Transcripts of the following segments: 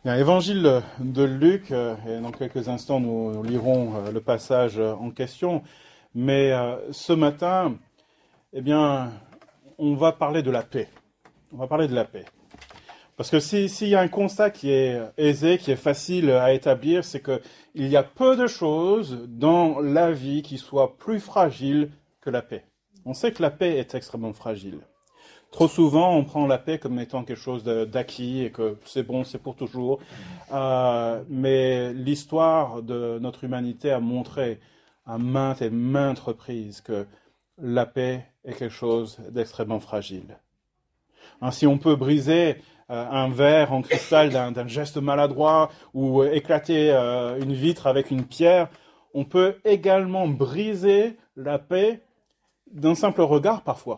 Bien, Évangile de Luc, et dans quelques instants nous lirons le passage en question, mais ce matin, eh bien, on va parler de la paix. On va parler de la paix. Parce que s'il y a un constat qui est aisé, qui est facile à établir, c'est que il y a peu de choses dans la vie qui soient plus fragiles que la paix. On sait que la paix est extrêmement fragile. Trop souvent, on prend la paix comme étant quelque chose d'acquis et que c'est bon, c'est pour toujours. Mais l'histoire de notre humanité a montré à maintes et maintes reprises que la paix est quelque chose d'extrêmement fragile. Si on peut briser un verre en cristal d'un geste maladroit ou éclater une vitre avec une pierre, on peut également briser la paix d'un simple regard parfois.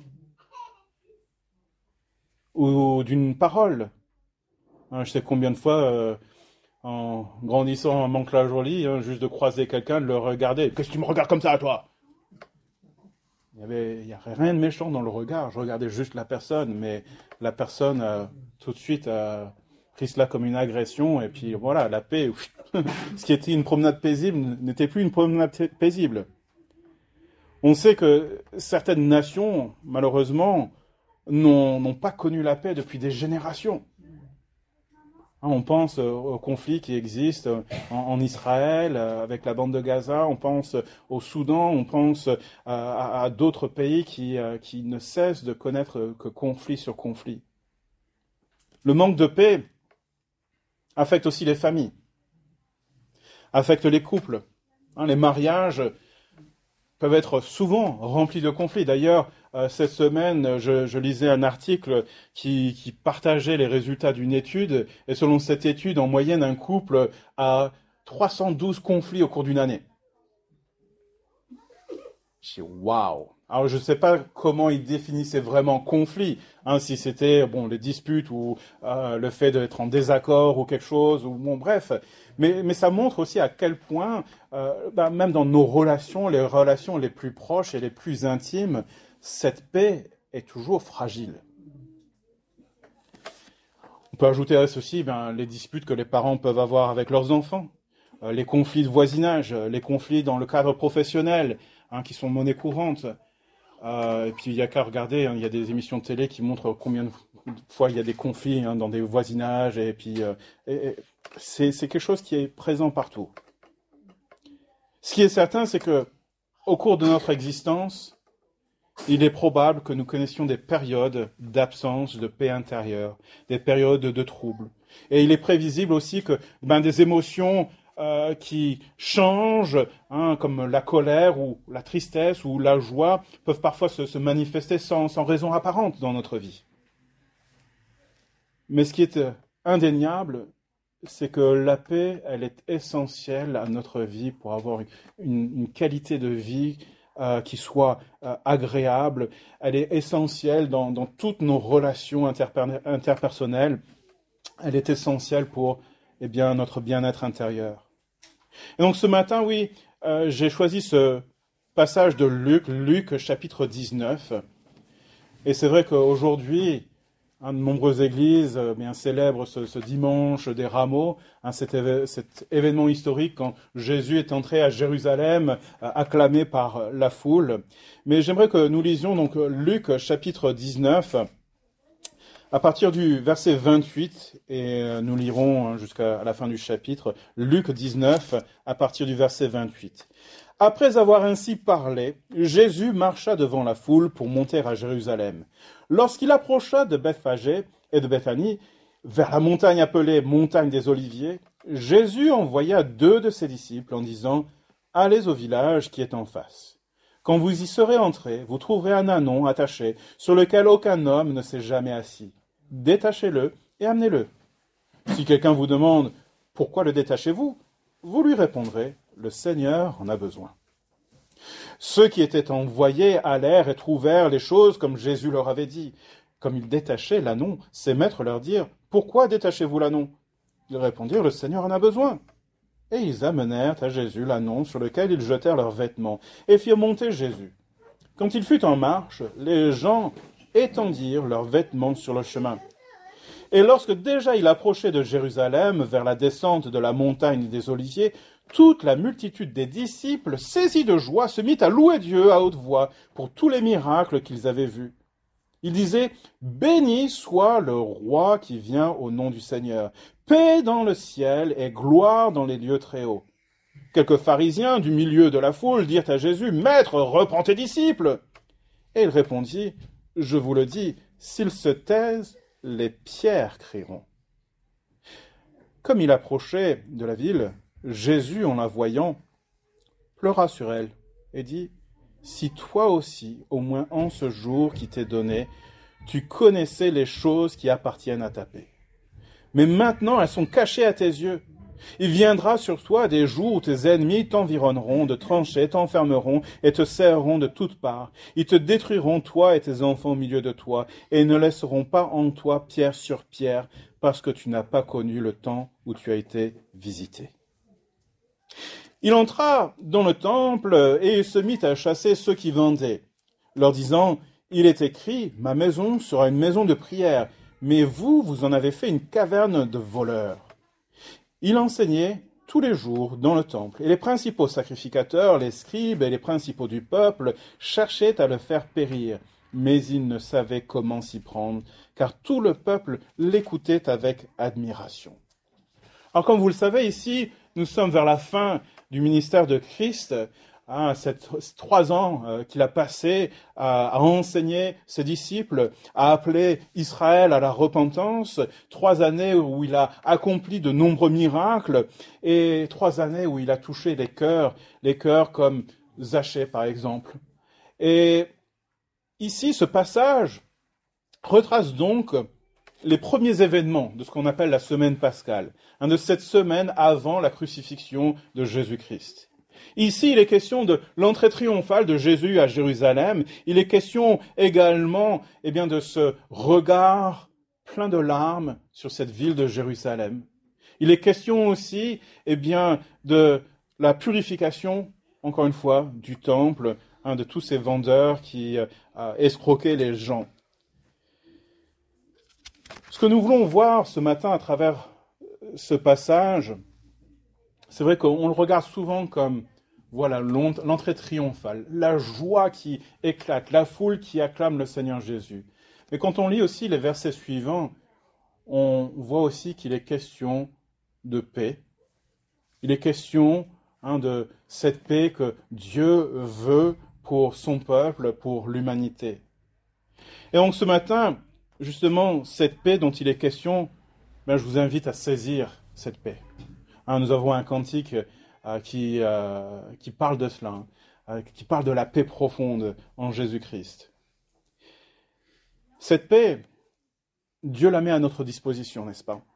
Ou d'une parole. Je sais combien de fois, en grandissant à Mantes-la-Jolie, juste de croiser quelqu'un, de le regarder. Qu'est-ce que tu me regardes comme ça, à toi? Il y avait rien de méchant dans le regard. Je regardais juste la personne, mais la personne, tout de suite, a pris cela comme une agression. Et puis voilà, la paix, ce qui était une promenade paisible, n'était plus une promenade paisible. On sait que certaines nations, malheureusement, n'ont pas connu la paix depuis des générations. On pense aux conflits qui existent en Israël, avec la bande de Gaza, on pense au Soudan, on pense à d'autres pays qui ne cessent de connaître que conflit sur conflit. Le manque de paix affecte aussi les familles, affecte les couples. Les mariages peuvent être souvent remplis de conflits. D'ailleurs, cette semaine, je lisais un article qui partageait les résultats d'une étude, et selon cette étude, en moyenne, un couple a 312 conflits au cours d'une année. Je dis, waouh! Alors, je ne sais pas comment ils définissaient vraiment conflit, si c'était les disputes ou le fait d'être en désaccord ou quelque chose, ou bref. Mais ça montre aussi à quel point, même dans nos relations les plus proches et les plus intimes, cette paix est toujours fragile. On peut ajouter à ceci les disputes que les parents peuvent avoir avec leurs enfants, les conflits de voisinage, les conflits dans le cadre professionnel, qui sont monnaie courante. Et puis il n'y a qu'à regarder, il y a des émissions de télé qui montrent combien de fois il y a des conflits dans des voisinages, et puis c'est quelque chose qui est présent partout. Ce qui est certain, c'est que au cours de notre existence, il est probable que nous connaissions des périodes d'absence de paix intérieure, des périodes de trouble. Et il est prévisible aussi que des émotions qui changent, comme la colère ou la tristesse ou la joie, peuvent parfois se manifester sans raison apparente dans notre vie. Mais ce qui est indéniable, c'est que la paix, elle est essentielle à notre vie pour avoir une qualité de vie qui soit agréable. Elle est essentielle dans toutes nos relations interpersonnelles. Elle est essentielle pour notre bien-être intérieur. Et donc ce matin, oui, j'ai choisi ce passage de Luc chapitre 19. Et c'est vrai qu'aujourd'hui, de nombreuses églises célèbrent ce dimanche des rameaux, cet événement historique quand Jésus est entré à Jérusalem, acclamé par la foule. Mais j'aimerais que nous lisions donc Luc chapitre 19, à partir du verset 28, et nous lirons jusqu'à la fin du chapitre, Luc 19, à partir du verset 28. Après avoir ainsi parlé, Jésus marcha devant la foule pour monter à Jérusalem. Lorsqu'il approcha de Bethphagée et de Béthanie, vers la montagne appelée montagne des Oliviers, Jésus envoya 2 de ses disciples en disant « Allez au village qui est en face. Quand vous y serez entrés, vous trouverez un ânon attaché sur lequel aucun homme ne s'est jamais assis. Détachez-le et amenez-le. Si quelqu'un vous demande « Pourquoi le détachez-vous ?» vous lui répondrez « Le Seigneur en a besoin. » Ceux qui étaient envoyés allèrent et trouvèrent les choses comme Jésus leur avait dit. Comme ils détachaient l'ânon, ses maîtres leur dirent « Pourquoi détachez-vous l'ânon ?» Ils répondirent « Le Seigneur en a besoin. » Et ils amenèrent à Jésus l'ânon sur lequel ils jetèrent leurs vêtements et firent monter Jésus. Quand il fut en marche, les gens étendirent leurs vêtements sur le chemin. Et lorsque déjà il approchait de Jérusalem, vers la descente de la montagne des Oliviers, toute la multitude des disciples, saisis de joie, se mit à louer Dieu à haute voix pour tous les miracles qu'ils avaient vus. Ils disaient « Béni soit le roi qui vient au nom du Seigneur, paix dans le ciel et gloire dans les lieux très hauts. » Quelques pharisiens du milieu de la foule dirent à Jésus « Maître, reprends tes disciples !» Et il répondit « Je vous le dis, s'ils se taisent, les pierres crieront. » Comme il approchait de la ville, Jésus, en la voyant, pleura sur elle et dit « Si toi aussi, au moins en ce jour qui t'est donné, tu connaissais les choses qui appartiennent à ta paix. Mais maintenant, elles sont cachées à tes yeux. Il viendra sur toi des jours où tes ennemis t'environneront de tranchées, t'enfermeront et te serreront de toutes parts. Ils te détruiront, toi et tes enfants au milieu de toi, et ne laisseront pas en toi pierre sur pierre, parce que tu n'as pas connu le temps où tu as été visité. » Il entra dans le temple et il se mit à chasser ceux qui vendaient, leur disant « Il est écrit, ma maison sera une maison de prière, mais vous, vous en avez fait une caverne de voleurs. » Il enseignait tous les jours dans le temple, et les principaux sacrificateurs, les scribes et les principaux du peuple cherchaient à le faire périr, mais ils ne savaient comment s'y prendre, car tout le peuple l'écoutait avec admiration. Alors comme vous le savez, ici, nous sommes vers la fin du ministère de Christ, ces 3 ans qu'il a passé à enseigner ses disciples, à appeler Israël à la repentance, 3 années où il a accompli de nombreux miracles, et 3 années où il a touché les cœurs comme Zachée par exemple. Et ici, ce passage retrace donc les premiers événements de ce qu'on appelle la semaine pascale, de cette semaine avant la crucifixion de Jésus-Christ. Ici, il est question de l'entrée triomphale de Jésus à Jérusalem. Il est question également de ce regard plein de larmes sur cette ville de Jérusalem. Il est question aussi de la purification, encore une fois, du temple, de tous ces vendeurs qui escroquaient les gens. Ce que nous voulons voir ce matin à travers ce passage, c'est vrai qu'on le regarde souvent comme l'entrée triomphale, la joie qui éclate, la foule qui acclame le Seigneur Jésus. Mais quand on lit aussi les versets suivants, on voit aussi qu'il est question de paix. Il est question de cette paix que Dieu veut pour son peuple, pour l'humanité. Et donc ce matin, justement, cette paix dont il est question, je vous invite à saisir cette paix. Nous avons un cantique qui parle de cela, qui parle de la paix profonde en Jésus-Christ. Cette paix, Dieu la met à notre disposition, n'est-ce pas?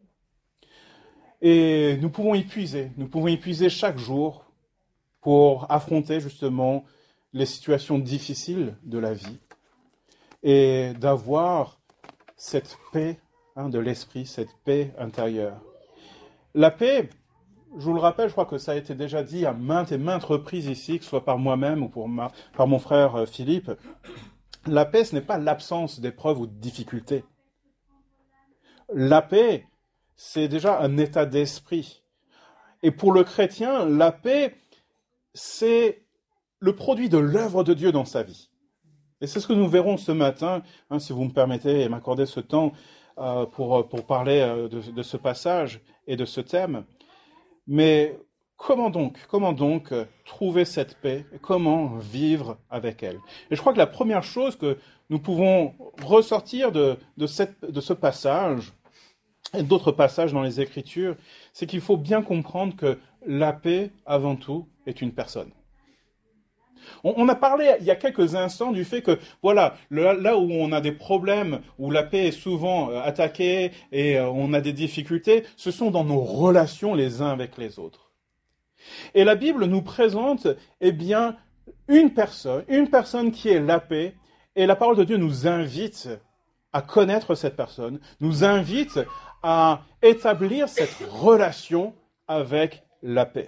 Et nous pouvons y puiser chaque jour pour affronter justement les situations difficiles de la vie et d'avoir cette paix de l'esprit, cette paix intérieure. La paix, je vous le rappelle, je crois que ça a été déjà dit à maintes et maintes reprises ici, que ce soit par moi-même ou par mon frère Philippe. La paix, ce n'est pas l'absence d'épreuves ou de difficultés. La paix, c'est déjà un état d'esprit. Et pour le chrétien, la paix, c'est le produit de l'œuvre de Dieu dans sa vie. Et c'est ce que nous verrons ce matin, si vous me permettez et m'accordez ce temps pour parler de ce passage et de ce thème. Mais comment donc trouver cette paix? Comment vivre avec elle? Et je crois que la première chose que nous pouvons ressortir de ce passage, et d'autres passages dans les Écritures, c'est qu'il faut bien comprendre que la paix, avant tout, est une personne. On a parlé il y a quelques instants du fait que, là où on a des problèmes, où la paix est souvent attaquée et on a des difficultés, ce sont dans nos relations les uns avec les autres. Et la Bible nous présente, une personne qui est la paix, et la parole de Dieu nous invite à connaître cette personne, nous invite à établir cette relation avec la paix.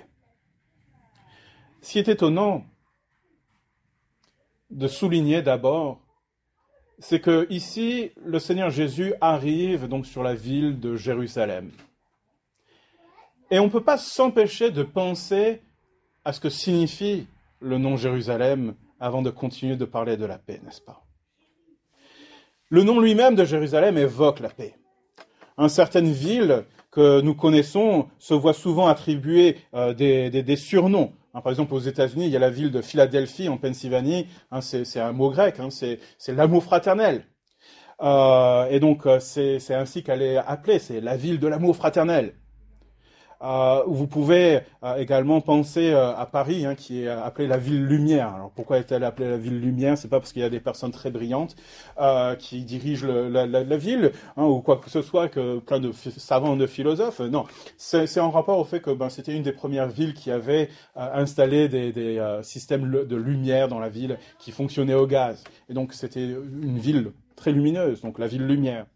Ce qui est étonnant de souligner d'abord, c'est que ici, le Seigneur Jésus arrive donc sur la ville de Jérusalem. Et on ne peut pas s'empêcher de penser à ce que signifie le nom Jérusalem avant de continuer de parler de la paix, n'est-ce pas? Le nom lui-même de Jérusalem évoque la paix. Certaines villes que nous connaissons se voient souvent attribuer des surnoms. Par exemple, aux États-Unis, il y a la ville de Philadelphie, en Pennsylvanie. C'est un mot grec, c'est l'amour fraternel. Et donc, c'est ainsi qu'elle est appelée, c'est la ville de l'amour fraternel. Vous pouvez également penser à Paris, qui est appelée la ville lumière. Alors pourquoi est-elle appelée la ville lumière? C'est pas parce qu'il y a des personnes très brillantes qui dirigent la ville, ou quoi que ce soit, que plein de savants, de philosophes. Non, c'est en rapport au fait que c'était une des premières villes qui avait installé des systèmes de lumière dans la ville qui fonctionnaient au gaz. Et donc c'était une ville très lumineuse, donc la ville lumière.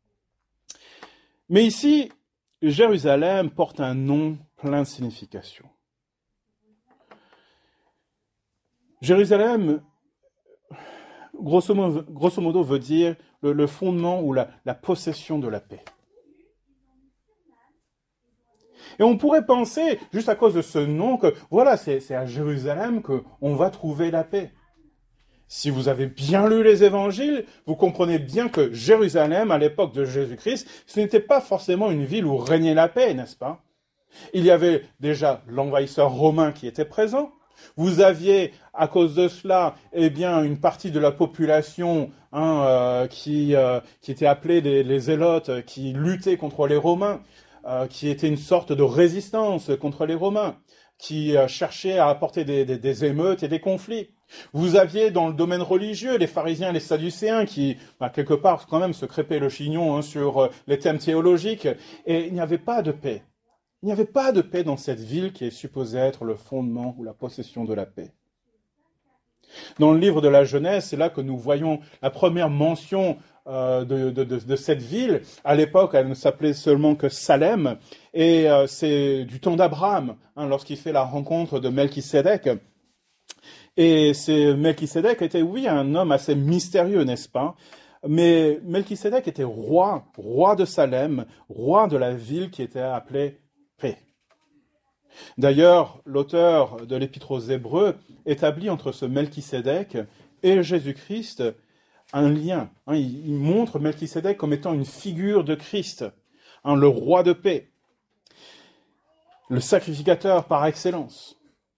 Mais ici, Jérusalem porte un nom plein de signification. Jérusalem, grosso modo, veut dire le fondement ou la possession de la paix. Et on pourrait penser, juste à cause de ce nom, que voilà, c'est à Jérusalem qu'on va trouver la paix. Si vous avez bien lu les évangiles, vous comprenez bien que Jérusalem, à l'époque de Jésus-Christ, ce n'était pas forcément une ville où régnait la paix, n'est-ce pas? Il y avait déjà l'envahisseur romain qui était présent. Vous aviez, à cause de cela, une partie de la population qui était appelée les Zélotes, qui luttaient contre les Romains, qui était une sorte de résistance contre les Romains, qui cherchait à apporter des émeutes et des conflits. Vous aviez dans le domaine religieux les pharisiens et les sadducéens qui, quelque part, quand même, se crêpaient le chignon sur les thèmes théologiques, et il n'y avait pas de paix. Il n'y avait pas de paix dans cette ville qui est supposée être le fondement ou la possession de la paix. Dans le livre de la Genèse, c'est là que nous voyons la première mention de cette ville. À l'époque, elle ne s'appelait seulement que Salem, et c'est du temps d'Abraham, lorsqu'il fait la rencontre de Melchisédek. Et Melchisédek était, oui, un homme assez mystérieux, n'est-ce pas? Mais Melchisédek était roi de Salem, roi de la ville qui était appelée paix. D'ailleurs, l'auteur de l'Épître aux Hébreux établit entre ce Melchisédek et Jésus-Christ un lien. Il montre Melchisédek comme étant une figure de Christ, le roi de paix, le sacrificateur par excellence.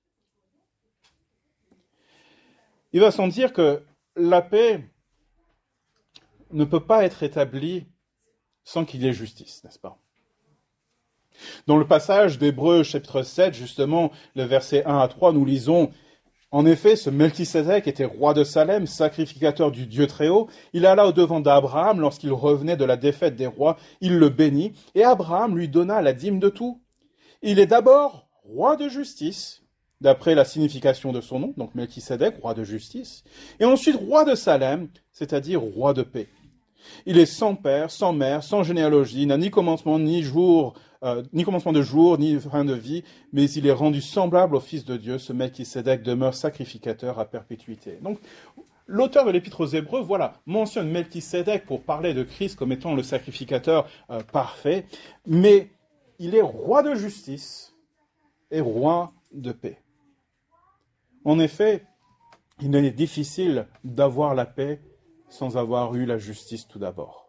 Il va sans dire que la paix ne peut pas être établie sans qu'il y ait justice, n'est-ce pas? Dans le passage d'Hébreux chapitre 7, justement, le verset 1 à 3, nous lisons « En effet, ce Melchisédek était roi de Salem, sacrificateur du Dieu Très-Haut. Il alla au-devant d'Abraham lorsqu'il revenait de la défaite des rois. Il le bénit, et Abraham lui donna la dîme de tout. Il est d'abord roi de justice, d'après la signification de son nom, donc Melchisédek, roi de justice, et ensuite roi de Salem, c'est-à-dire roi de paix. Il est sans père, sans mère, sans généalogie, n'a ni commencement de jour, ni fin de vie, mais il est rendu semblable au Fils de Dieu. Ce Melchisédek demeure sacrificateur à perpétuité. » Donc, l'auteur de l'Épître aux Hébreux, mentionne Melchisédek pour parler de Christ comme étant le sacrificateur parfait, mais il est roi de justice et roi de paix. En effet, il est difficile d'avoir la paix sans avoir eu la justice tout d'abord.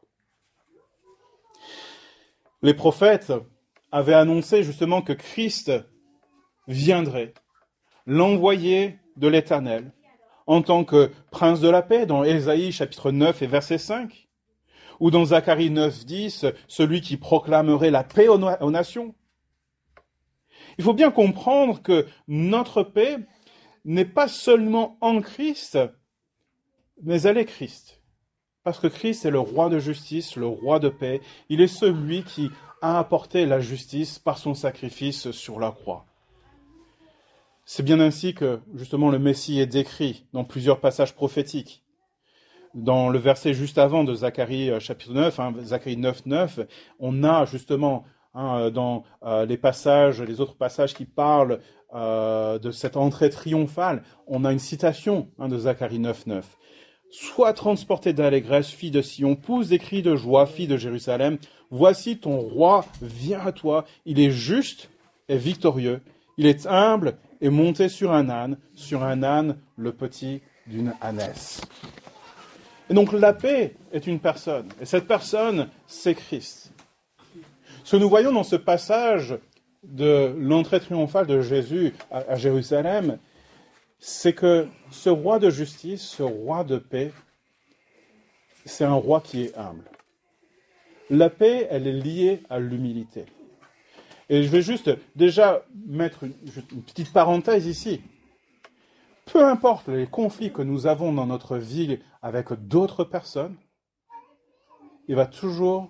Les prophètes avaient annoncé justement que Christ viendrait, l'envoyé de l'Éternel, en tant que prince de la paix, dans Ésaïe chapitre 9 et verset 5, ou dans Zacharie 9, 10, celui qui proclamerait la paix aux nations. Il faut bien comprendre que notre paix n'est pas seulement en Christ, mais elle est Christ. Parce que Christ est le roi de justice, le roi de paix. Il est celui qui a apporté la justice par son sacrifice sur la croix. C'est bien ainsi que, justement, le Messie est décrit dans plusieurs passages prophétiques. Dans le verset juste avant de Zacharie chapitre 9, Zacharie 9, 9, on a justement dans les autres passages qui parlent de cette entrée triomphale, on a une citation de Zacharie 9, 9. Sois transportée d'allégresse, fille de Sion, pousse des cris de joie, fille de Jérusalem. Voici ton roi vient à toi. Il est juste et victorieux. Il est humble et monté sur un âne, le petit d'une ânesse. Et donc la paix est une personne. Et cette personne, c'est Christ. Ce que nous voyons dans ce passage de l'entrée triomphale de Jésus à Jérusalem, c'est que ce roi de justice, ce roi de paix, c'est un roi qui est humble. La paix, elle est liée à l'humilité. Et je vais juste déjà mettre une petite parenthèse ici. Peu importe les conflits que nous avons dans notre vie avec d'autres personnes, cela va toujours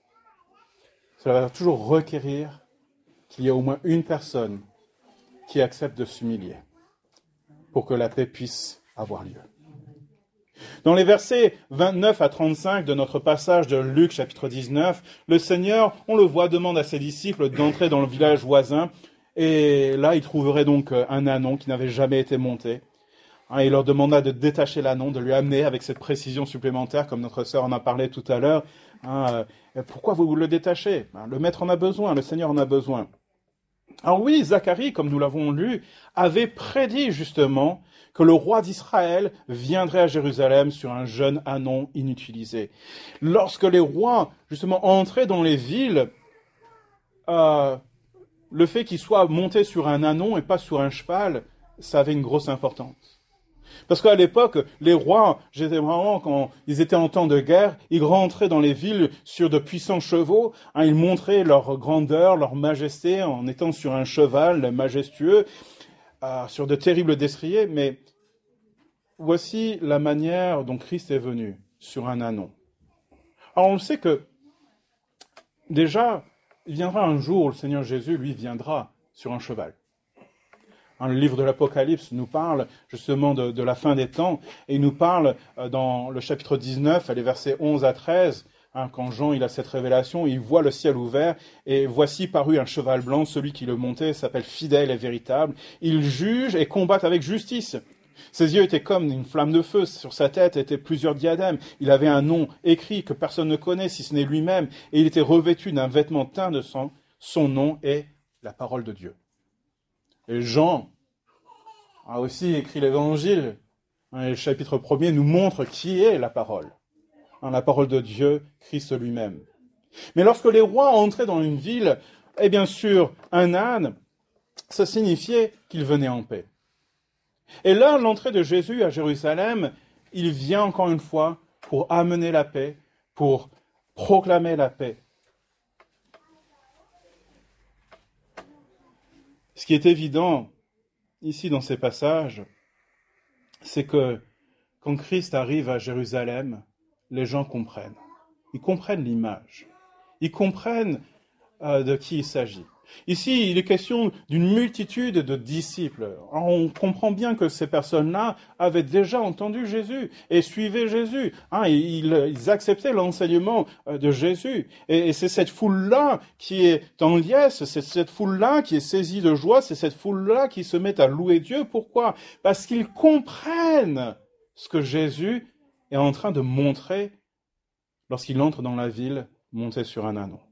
requérir qu'il y ait au moins une personne qui accepte de s'humilier pour que la paix puisse avoir lieu. Dans les versets 29 à 35 de notre passage de Luc chapitre 19, le Seigneur, on le voit, demande à ses disciples d'entrer dans le village voisin, et là il trouverait donc un ânon qui n'avait jamais été monté. Il leur demanda de détacher l'ânon, de lui amener avec cette précision supplémentaire, comme notre sœur en a parlé tout à l'heure. Pourquoi vous le détachez ? Le maître en a besoin, le Seigneur en a besoin. Alors oui, Zacharie, comme nous l'avons lu, avait prédit justement que le roi d'Israël viendrait à Jérusalem sur un jeune ânon inutilisé. Lorsque les rois, justement, entraient dans les villes, le fait qu'il soit monté sur un ânon et pas sur un cheval, ça avait une grosse importance. Parce qu'à l'époque, les rois, généralement, quand ils étaient en temps de guerre, ils rentraient dans les villes sur de puissants chevaux. Ils montraient leur grandeur, leur majesté en étant sur un cheval majestueux, sur de terribles destriers. Mais voici la manière dont Christ est venu, sur un ânon. Alors on le sait que, déjà, il viendra un jour où le Seigneur Jésus, lui, viendra sur un cheval. Le livre de l'Apocalypse nous parle justement de la fin des temps, et il nous parle dans le chapitre 19, les versets 11 à 13, quand Jean il a cette révélation, il voit le ciel ouvert, et voici parut un cheval blanc, celui qui le montait s'appelle Fidèle et Véritable. Il juge et combat avec justice. Ses yeux étaient comme une flamme de feu, sur sa tête étaient plusieurs diadèmes. Il avait un nom écrit que personne ne connaît si ce n'est lui-même, et il était revêtu d'un vêtement teint de sang. Son nom est la parole de Dieu. Et Jean a aussi écrit l'Évangile. Le chapitre 1er nous montre qui est la parole. La parole de Dieu, Christ lui-même. Mais lorsque les rois entraient dans une ville, et bien sûr, un âne, ça signifiait qu'il venait en paix. Et là, l'entrée de Jésus à Jérusalem, il vient encore une fois pour amener la paix, pour proclamer la paix. Ce qui est évident ici dans ces passages, c'est que quand Christ arrive à Jérusalem, les gens comprennent. Ils comprennent l'image. Ils comprennent de qui il s'agit. Ici, il est question d'une multitude de disciples. Alors, on comprend bien que ces personnes-là avaient déjà entendu Jésus et suivaient Jésus. Ils acceptaient l'enseignement de Jésus. Et c'est cette foule-là qui est en liesse, c'est cette foule-là qui est saisie de joie, c'est cette foule-là qui se met à louer Dieu. Pourquoi ? Parce qu'ils comprennent ce que Jésus est en train de montrer lorsqu'il entre dans la ville monté sur un ânon.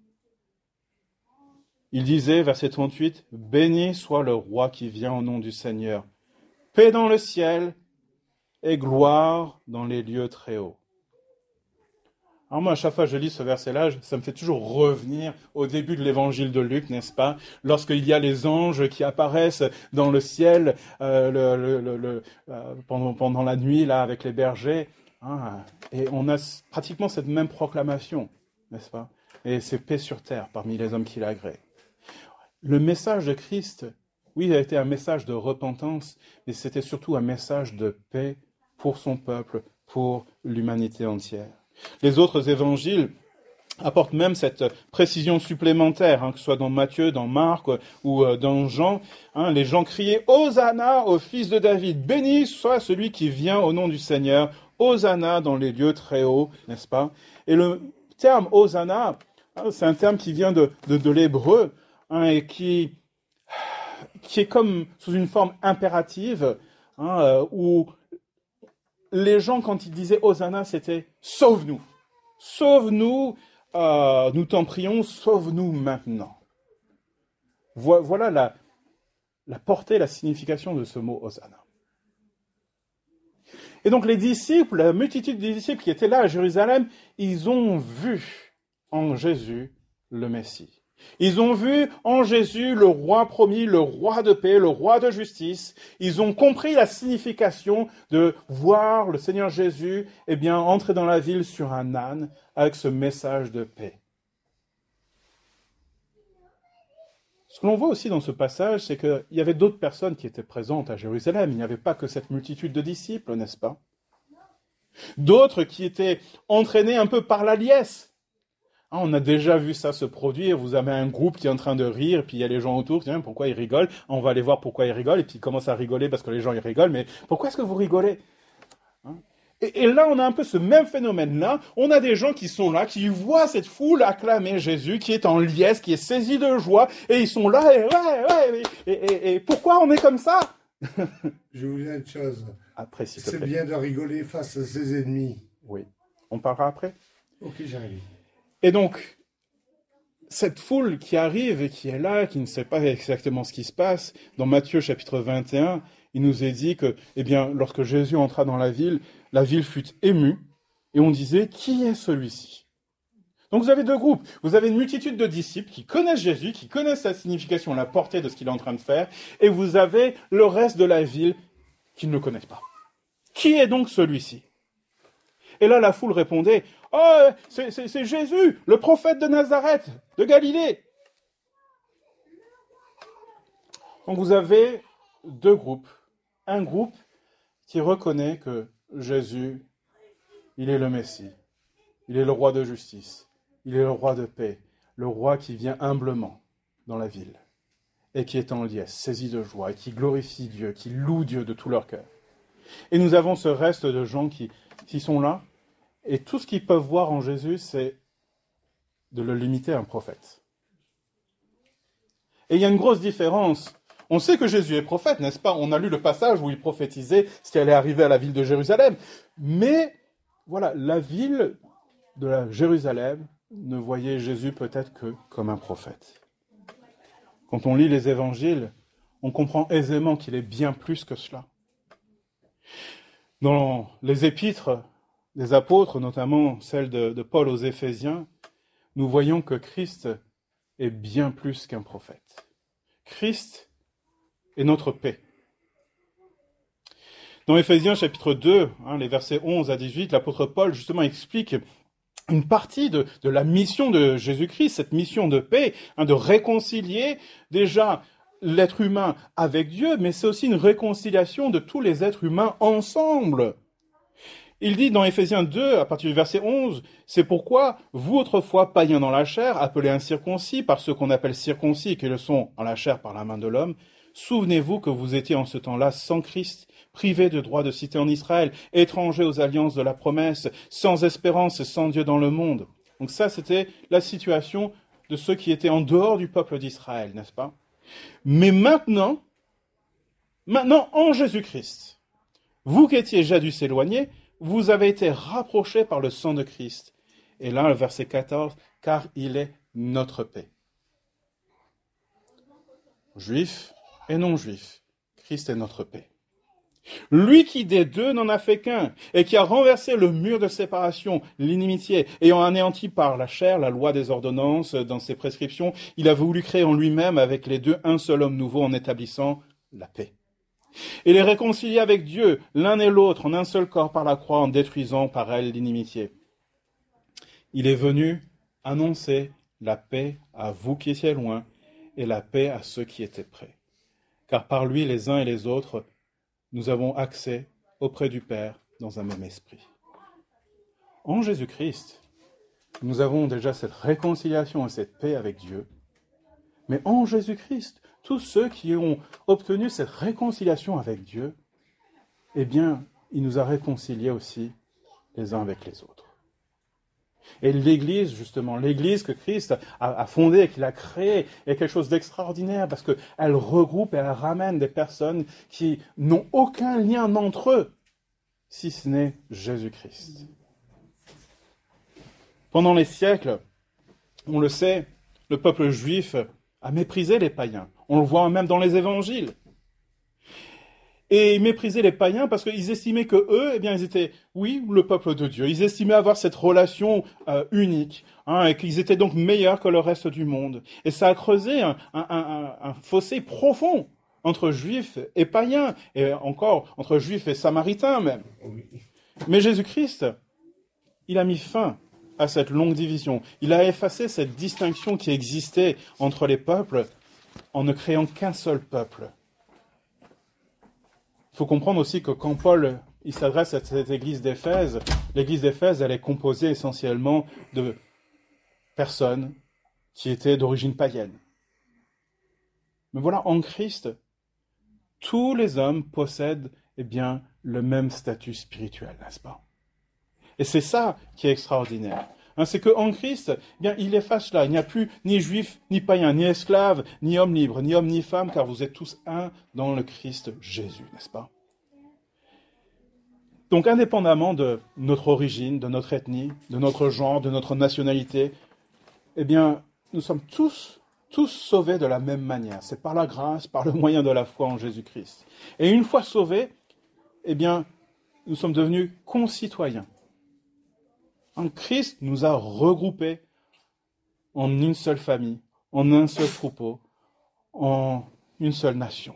Il disait, verset 38, « Béni soit le roi qui vient au nom du Seigneur. Paix dans le ciel et gloire dans les lieux très hauts. » Alors moi, à chaque fois que je lis ce verset-là, ça me fait toujours revenir au début de l'évangile de Luc, n'est-ce pas ? Lorsqu'il y a les anges qui apparaissent dans le ciel pendant la nuit, là, avec les bergers. Et on a pratiquement cette même proclamation, n'est-ce pas ? Et c'est paix sur terre parmi les hommes qui l'agréent. Le message de Christ, oui, il a été un message de repentance, mais c'était surtout un message de paix pour son peuple, pour l'humanité entière. Les autres évangiles apportent même cette précision supplémentaire, que ce soit dans Matthieu, dans Marc ou dans Jean. Les gens criaient « Hosanna au fils de David ! Béni soit celui qui vient au nom du Seigneur ! Hosanna dans les lieux très hauts !» N'est-ce pas ? Et le terme « Hosanna », c'est un terme qui vient de l'hébreu, et qui est comme sous une forme impérative, où les gens, quand ils disaient Hosanna, c'était « Sauve-nous ». Sauve-nous, nous t'en prions, sauve-nous maintenant. Voilà la portée, la signification de ce mot Hosanna. Et donc les disciples, la multitude des disciples qui étaient là à Jérusalem, ils ont vu en Jésus le Messie. Ils ont vu en Jésus le roi promis, le roi de paix, le roi de justice. Ils ont compris la signification de voir le Seigneur Jésus, entrer dans la ville sur un âne avec ce message de paix. Ce que l'on voit aussi dans ce passage, c'est qu'il y avait d'autres personnes qui étaient présentes à Jérusalem. Il n'y avait pas que cette multitude de disciples, n'est-ce pas? D'autres qui étaient entraînés un peu par la liesse. On a déjà vu ça se produire. Vous avez un groupe qui est en train de rire, puis il y a les gens autour qui disent pourquoi ils rigolent. On va aller voir pourquoi ils rigolent, et puis ils commencent à rigoler parce que les gens ils rigolent. Mais pourquoi est-ce que vous rigolez? Et là, on a un peu ce même phénomène-là. On a des gens qui sont là, qui voient cette foule acclamer Jésus, qui est en liesse, qui est saisi de joie, et ils sont là, et pourquoi on est comme ça? Je vous dis une chose. Après, s'il te C'est plaît. bien de rigoler face à ses ennemis. Oui. On parlera après. Ok, j'arrive. Et donc, cette foule qui arrive et qui est là, qui ne sait pas exactement ce qui se passe, dans Matthieu chapitre 21, il nous est dit que, lorsque Jésus entra dans la ville fut émue, et on disait, qui est celui-ci? Donc vous avez deux groupes. Vous avez une multitude de disciples qui connaissent Jésus, qui connaissent sa signification, la portée de ce qu'il est en train de faire, et vous avez le reste de la ville qui ne le connaissent pas. Qui est donc celui-ci? Et là, la foule répondait, « Oh, c'est Jésus, le prophète de Nazareth, de Galilée !» Donc vous avez deux groupes. Un groupe qui reconnaît que Jésus, il est le Messie, il est le roi de justice, il est le roi de paix, le roi qui vient humblement dans la ville et qui est en liesse, saisi de joie, et qui glorifie Dieu, qui loue Dieu de tout leur cœur. Et nous avons ce reste de gens qui sont là, et tout ce qu'ils peuvent voir en Jésus, c'est de le limiter à un prophète. Et il y a une grosse différence. On sait que Jésus est prophète, n'est-ce pas? On a lu le passage où il prophétisait ce qui allait arriver à la ville de Jérusalem. Mais, voilà, la ville de la Jérusalem ne voyait Jésus peut-être que comme un prophète. Quand on lit les évangiles, on comprend aisément qu'il est bien plus que cela. Dans les épîtres des apôtres, notamment celle de Paul aux Éphésiens, nous voyons que Christ est bien plus qu'un prophète. Christ est notre paix. Dans Éphésiens chapitre 2, les versets 11 à 18, l'apôtre Paul justement explique une partie de la mission de Jésus-Christ, cette mission de paix, de réconcilier déjà l'être humain avec Dieu, mais c'est aussi une réconciliation de tous les êtres humains ensemble. Il dit dans Éphésiens 2, à partir du verset 11, « C'est pourquoi, vous autrefois païens dans la chair, appelés incirconcis par ceux qu'on appelle circoncis, qui le sont en la chair par la main de l'homme, souvenez-vous que vous étiez en ce temps-là sans Christ, privés de droit de cité en Israël, étrangers aux alliances de la promesse, sans espérance et sans Dieu dans le monde. » Donc ça, c'était la situation de ceux qui étaient en dehors du peuple d'Israël, n'est-ce pas? Mais maintenant, en Jésus-Christ, vous qui étiez jadis éloignés, vous avez été rapprochés par le sang de Christ. Et là, le verset 14, « Car il est notre paix. » Juifs et non-juifs, Christ est notre paix. Lui qui des deux n'en a fait qu'un, et qui a renversé le mur de séparation, l'inimitié, ayant anéanti par la chair la loi des ordonnances dans ses prescriptions, il a voulu créer en lui-même avec les deux un seul homme nouveau en établissant la paix. Et les réconcilier avec Dieu, l'un et l'autre, en un seul corps par la croix, en détruisant par elle l'inimitié. Il est venu annoncer la paix à vous qui étiez loin, et la paix à ceux qui étaient près. Car par lui, les uns et les autres, nous avons accès auprès du Père dans un même esprit. En Jésus-Christ, nous avons déjà cette réconciliation et cette paix avec Dieu. Mais en Jésus-Christ, tous ceux qui ont obtenu cette réconciliation avec Dieu, il nous a réconciliés aussi les uns avec les autres. Et l'Église, justement, l'Église que Christ a fondée et qu'il a créée, est quelque chose d'extraordinaire parce qu'elle regroupe et elle ramène des personnes qui n'ont aucun lien entre eux. si ce n'est Jésus-Christ. Pendant les siècles, on le sait, le peuple juif a méprisé les païens. On le voit même dans les évangiles. Et ils méprisaient les païens parce qu'ils estimaient que eux, eh bien, ils étaient, oui, le peuple de Dieu. Ils estimaient avoir cette relation unique, et qu'ils étaient donc meilleurs que le reste du monde. Et ça a creusé un fossé profond entre juifs et païens, et encore entre juifs et samaritains même. Mais Jésus-Christ, il a mis fin à cette longue division. Il a effacé cette distinction qui existait entre les peuples en ne créant qu'un seul peuple. Il faut comprendre aussi que quand Paul il s'adresse à cette église d'Éphèse, l'église d'Éphèse, elle est composée essentiellement de personnes qui étaient d'origine païenne. Mais voilà, en Christ, tous les hommes possèdent eh bien, le même statut spirituel, n'est-ce pas? Et c'est ça qui est extraordinaire. C'est qu'en Christ, eh bien, il efface cela. Il n'y a plus ni juif, ni païen, ni esclave, ni homme libre, ni homme, ni femme, car vous êtes tous un dans le Christ Jésus, n'est-ce pas? Donc, indépendamment de notre origine, de notre ethnie, de notre genre, de notre nationalité, eh bien, nous sommes tous sauvés de la même manière. C'est par la grâce, par le moyen de la foi en Jésus-Christ. Et une fois sauvés, eh bien, nous sommes devenus concitoyens. En Christ nous a regroupés en une seule famille, en un seul troupeau, en une seule nation.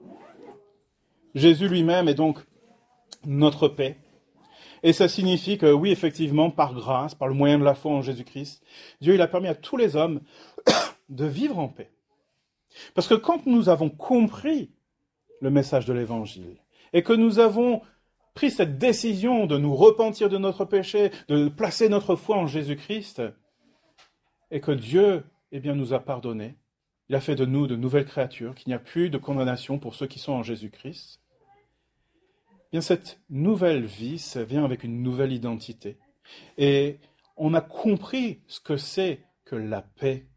Jésus lui-même est donc notre paix. Et ça signifie que oui, effectivement, par grâce, par le moyen de la foi en Jésus-Christ, Dieu il a permis à tous les hommes de vivre en paix. Parce que quand nous avons compris le message de l'Évangile et que nous avons pris cette décision de nous repentir de notre péché, de placer notre foi en Jésus-Christ, et que Dieu eh bien, nous a pardonné, il a fait de nous de nouvelles créatures, qu'il n'y a plus de condamnation pour ceux qui sont en Jésus-Christ, eh bien cette nouvelle vie, ça vient avec une nouvelle identité. Et on a compris ce que c'est que la paix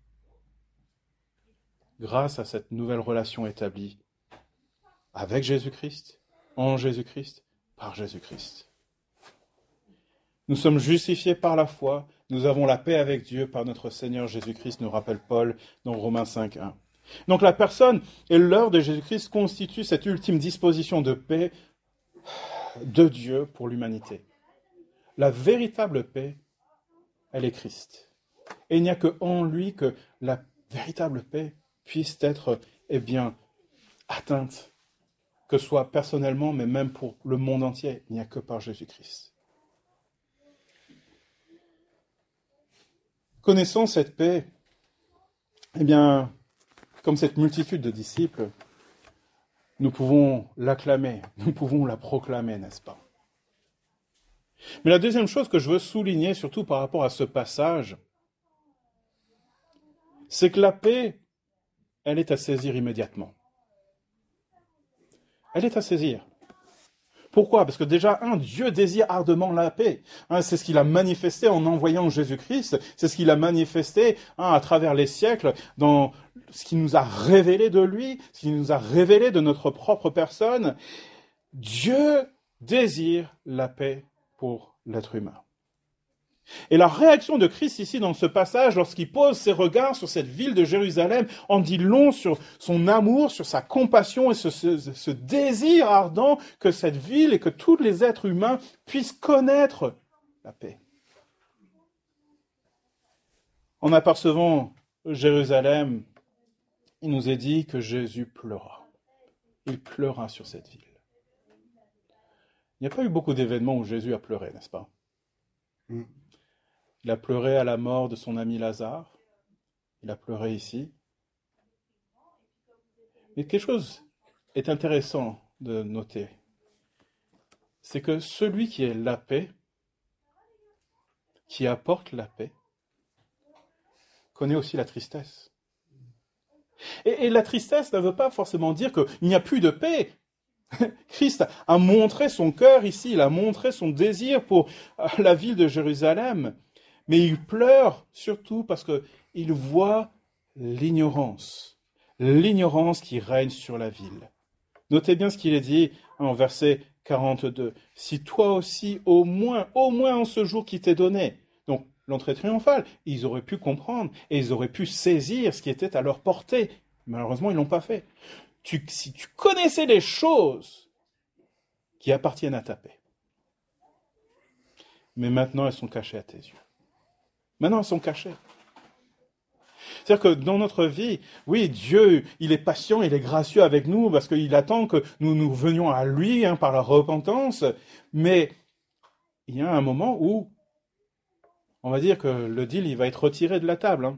grâce à cette nouvelle relation établie avec Jésus-Christ, en Jésus-Christ, par Jésus-Christ. Nous sommes justifiés par la foi, nous avons la paix avec Dieu par notre Seigneur Jésus-Christ, nous rappelle Paul dans Romains 5:1. Donc la personne et l'œuvre de Jésus-Christ constituent cette ultime disposition de paix de Dieu pour l'humanité. La véritable paix, elle est Christ. Et il n'y a qu'en lui que la véritable paix puisse être, eh bien, atteinte, que ce soit personnellement, mais même pour le monde entier. Il n'y a que par Jésus-Christ. Connaissant cette paix, eh bien, comme cette multitude de disciples, nous pouvons l'acclamer, nous pouvons la proclamer, n'est-ce pas? Mais la deuxième chose que je veux souligner, surtout par rapport à ce passage, c'est que la paix, elle est à saisir immédiatement. Elle est à saisir. Pourquoi? Parce que déjà, Dieu désire ardemment la paix. C'est ce qu'il a manifesté en envoyant Jésus-Christ. C'est ce qu'il a manifesté à travers les siècles dans ce qu'il nous a révélé de lui, ce qu'il nous a révélé de notre propre personne. Dieu désire la paix pour l'être humain. Et la réaction de Christ ici dans ce passage, lorsqu'il pose ses regards sur cette ville de Jérusalem, en dit long sur son amour, sur sa compassion et ce désir ardent que cette ville et que tous les êtres humains puissent connaître la paix. En apercevant Jérusalem, il nous est dit que Jésus pleura. Il pleura sur cette ville. Il n'y a pas eu beaucoup d'événements où Jésus a pleuré, n'est-ce pas? Il a pleuré à la mort de son ami Lazare. Il a pleuré ici. Mais quelque chose est intéressant de noter. C'est que celui qui est la paix, qui apporte la paix, connaît aussi la tristesse. Et la tristesse ne veut pas forcément dire qu'il n'y a plus de paix. Christ a montré son cœur ici, il a montré son désir pour la ville de Jérusalem. Mais il pleure surtout parce qu'il voit l'ignorance qui règne sur la ville. Notez bien ce qu'il est dit en versets 42. Si toi aussi, au moins en ce jour qui t'est donné, donc l'entrée triomphale, ils auraient pu comprendre et ils auraient pu saisir ce qui était à leur portée. Malheureusement, ils ne l'ont pas fait. Si tu connaissais les choses qui appartiennent à ta paix, mais maintenant elles sont cachées à tes yeux. Maintenant elles sont cachées. C'est-à-dire que dans notre vie, oui, Dieu, il est patient, il est gracieux avec nous parce qu'il attend que nous venions à lui par la repentance, mais il y a un moment où on va dire que le deal, il va être retiré de la table.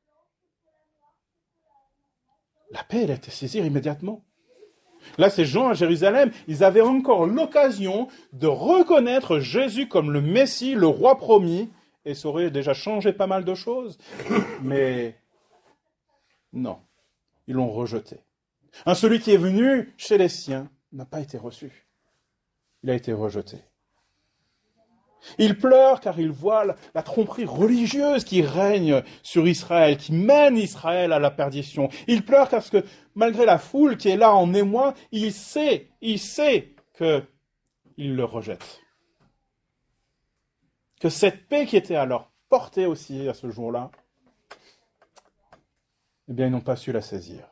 La paix, elle a été saisie immédiatement. Là, ces gens à Jérusalem, ils avaient encore l'occasion de reconnaître Jésus comme le Messie, le roi promis, et ça aurait déjà changé pas mal de choses. Mais non, ils l'ont rejeté. Celui qui est venu chez les siens n'a pas été reçu. Il a été rejeté. Il pleure car il voit la tromperie religieuse qui règne sur Israël, qui mène Israël à la perdition. Il pleure parce que malgré la foule qui est là en émoi, il sait qu'il le rejette. Que cette paix qui était à leur portée aussi à ce jour-là, eh bien ils n'ont pas su la saisir.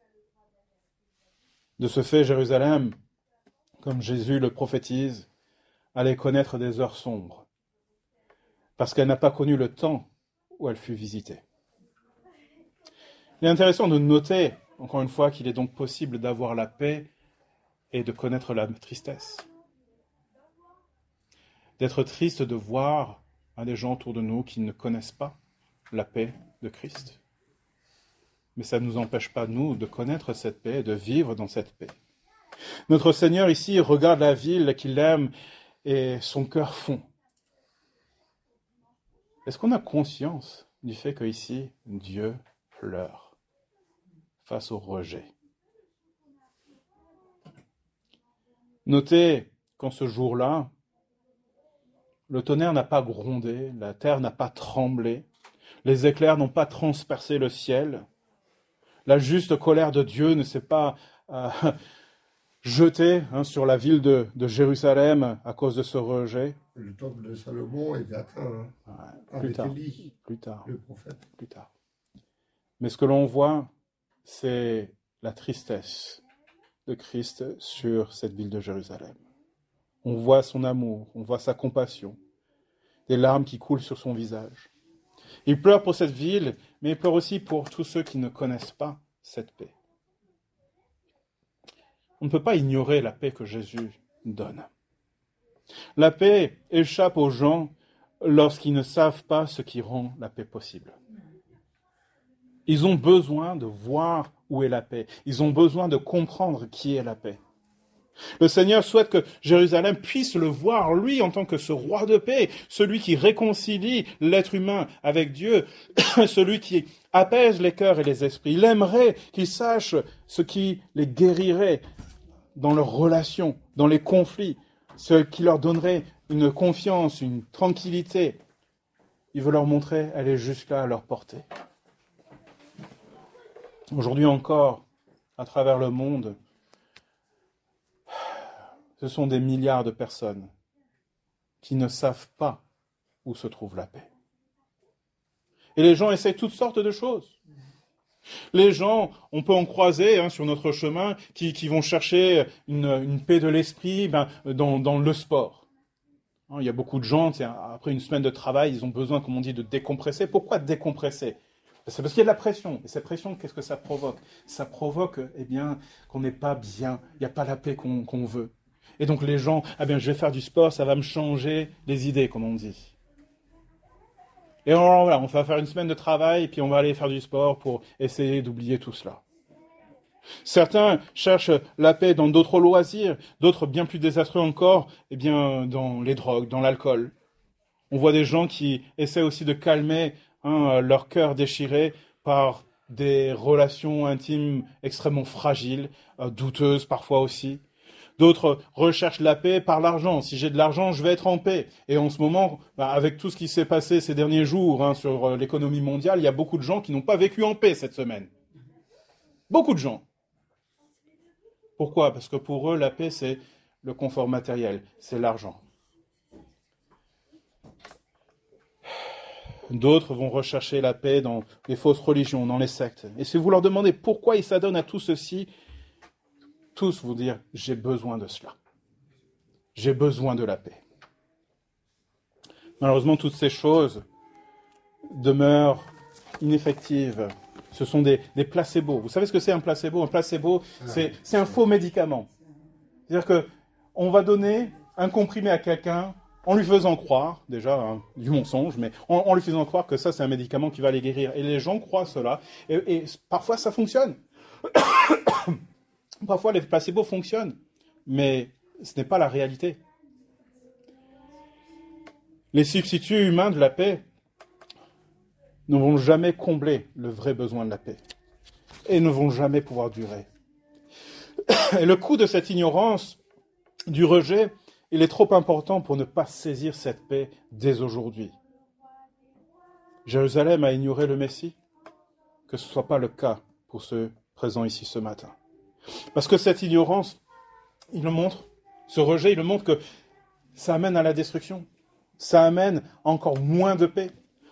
De ce fait, Jérusalem, comme Jésus le prophétise, allait connaître des heures sombres, parce qu'elle n'a pas connu le temps où elle fut visitée. Il est intéressant de noter, encore une fois, qu'il est donc possible d'avoir la paix et de connaître la tristesse. D'être triste de voir des gens autour de nous qui ne connaissent pas la paix de Christ. Mais ça ne nous empêche pas, nous, de connaître cette paix et de vivre dans cette paix. Notre Seigneur ici regarde la ville qu'il aime et son cœur fond. Est-ce qu'on a conscience du fait qu'ici, Dieu pleure face au rejet? Notez qu'en ce jour-là, le tonnerre n'a pas grondé, la terre n'a pas tremblé, les éclairs n'ont pas transpercé le ciel, la juste colère de Dieu ne s'est pas jeté sur la ville de Jérusalem à cause de ce rejet. Le temple de Salomon est atteint Plus tard, le prophète. Plus tard. Mais ce que l'on voit, c'est la tristesse de Christ sur cette ville de Jérusalem. On voit son amour, on voit sa compassion, des larmes qui coulent sur son visage. Il pleure pour cette ville, mais il pleure aussi pour tous ceux qui ne connaissent pas cette paix. On ne peut pas ignorer la paix que Jésus donne. La paix échappe aux gens lorsqu'ils ne savent pas ce qui rend la paix possible. Ils ont besoin de voir où est la paix. Ils ont besoin de comprendre qui est la paix. Le Seigneur souhaite que Jérusalem puisse le voir, lui, en tant que ce roi de paix, celui qui réconcilie l'être humain avec Dieu, celui qui apaise les cœurs et les esprits. Il aimerait qu'ils sachent ce qui les guérirait dans leurs relations, dans les conflits, ce qui leur donnerait une confiance, une tranquillité. Il veut leur montrer, elle est juste là à leur portée. Aujourd'hui encore, à travers le monde, ce sont des milliards de personnes qui ne savent pas où se trouve la paix. Et les gens essaient toutes sortes de choses. Les gens, on peut en croiser sur notre chemin, qui vont chercher une paix de l'esprit dans le sport. Il y a beaucoup de gens, après une semaine de travail, ils ont besoin, comme on dit, de décompresser. Pourquoi décompresser ? C'est parce qu'il y a de la pression. Et cette pression, qu'est-ce que ça provoque ? Ça provoque qu'on n'est pas bien, il n'y a pas la paix qu'on veut. Et donc les gens, je vais faire du sport, ça va me changer les idées, comme on dit. Et voilà, on va faire une semaine de travail, et puis on va aller faire du sport pour essayer d'oublier tout cela. Certains cherchent la paix dans d'autres loisirs, d'autres bien plus désastreux encore, dans les drogues, dans l'alcool. On voit des gens qui essaient aussi de calmer leur cœur déchiré par des relations intimes extrêmement fragiles, douteuses parfois aussi. D'autres recherchent la paix par l'argent. Si j'ai de l'argent, je vais être en paix. Et en ce moment, avec tout ce qui s'est passé ces derniers jours sur l'économie mondiale, il y a beaucoup de gens qui n'ont pas vécu en paix cette semaine. Beaucoup de gens. Pourquoi ? Parce que pour eux, la paix, c'est le confort matériel, c'est l'argent. D'autres vont rechercher la paix dans les fausses religions, dans les sectes. Et si vous leur demandez pourquoi ils s'adonnent à tout ceci, tous vous dire, j'ai besoin de cela. J'ai besoin de la paix. Malheureusement, toutes ces choses demeurent ineffectives. Ce sont des placebos. Vous savez ce que c'est un placebo? Un placebo, c'est un faux médicament. C'est-à-dire qu'on va donner un comprimé à quelqu'un en lui faisant croire, déjà du mensonge, mais en lui faisant croire que ça c'est un médicament qui va les guérir. Et les gens croient cela, et parfois ça fonctionne. Parfois les placebos fonctionnent, mais ce n'est pas la réalité. Les substituts humains de la paix ne vont jamais combler le vrai besoin de la paix, et ne vont jamais pouvoir durer. Et le coût de cette ignorance, du rejet, il est trop important pour ne pas saisir cette paix dès aujourd'hui. Jérusalem a ignoré le Messie, que ce ne soit pas le cas pour ceux présents ici ce matin. Parce que cette ignorance, il le montre, ce rejet, il le montre que ça amène à la destruction. Ça amène encore moins de paix.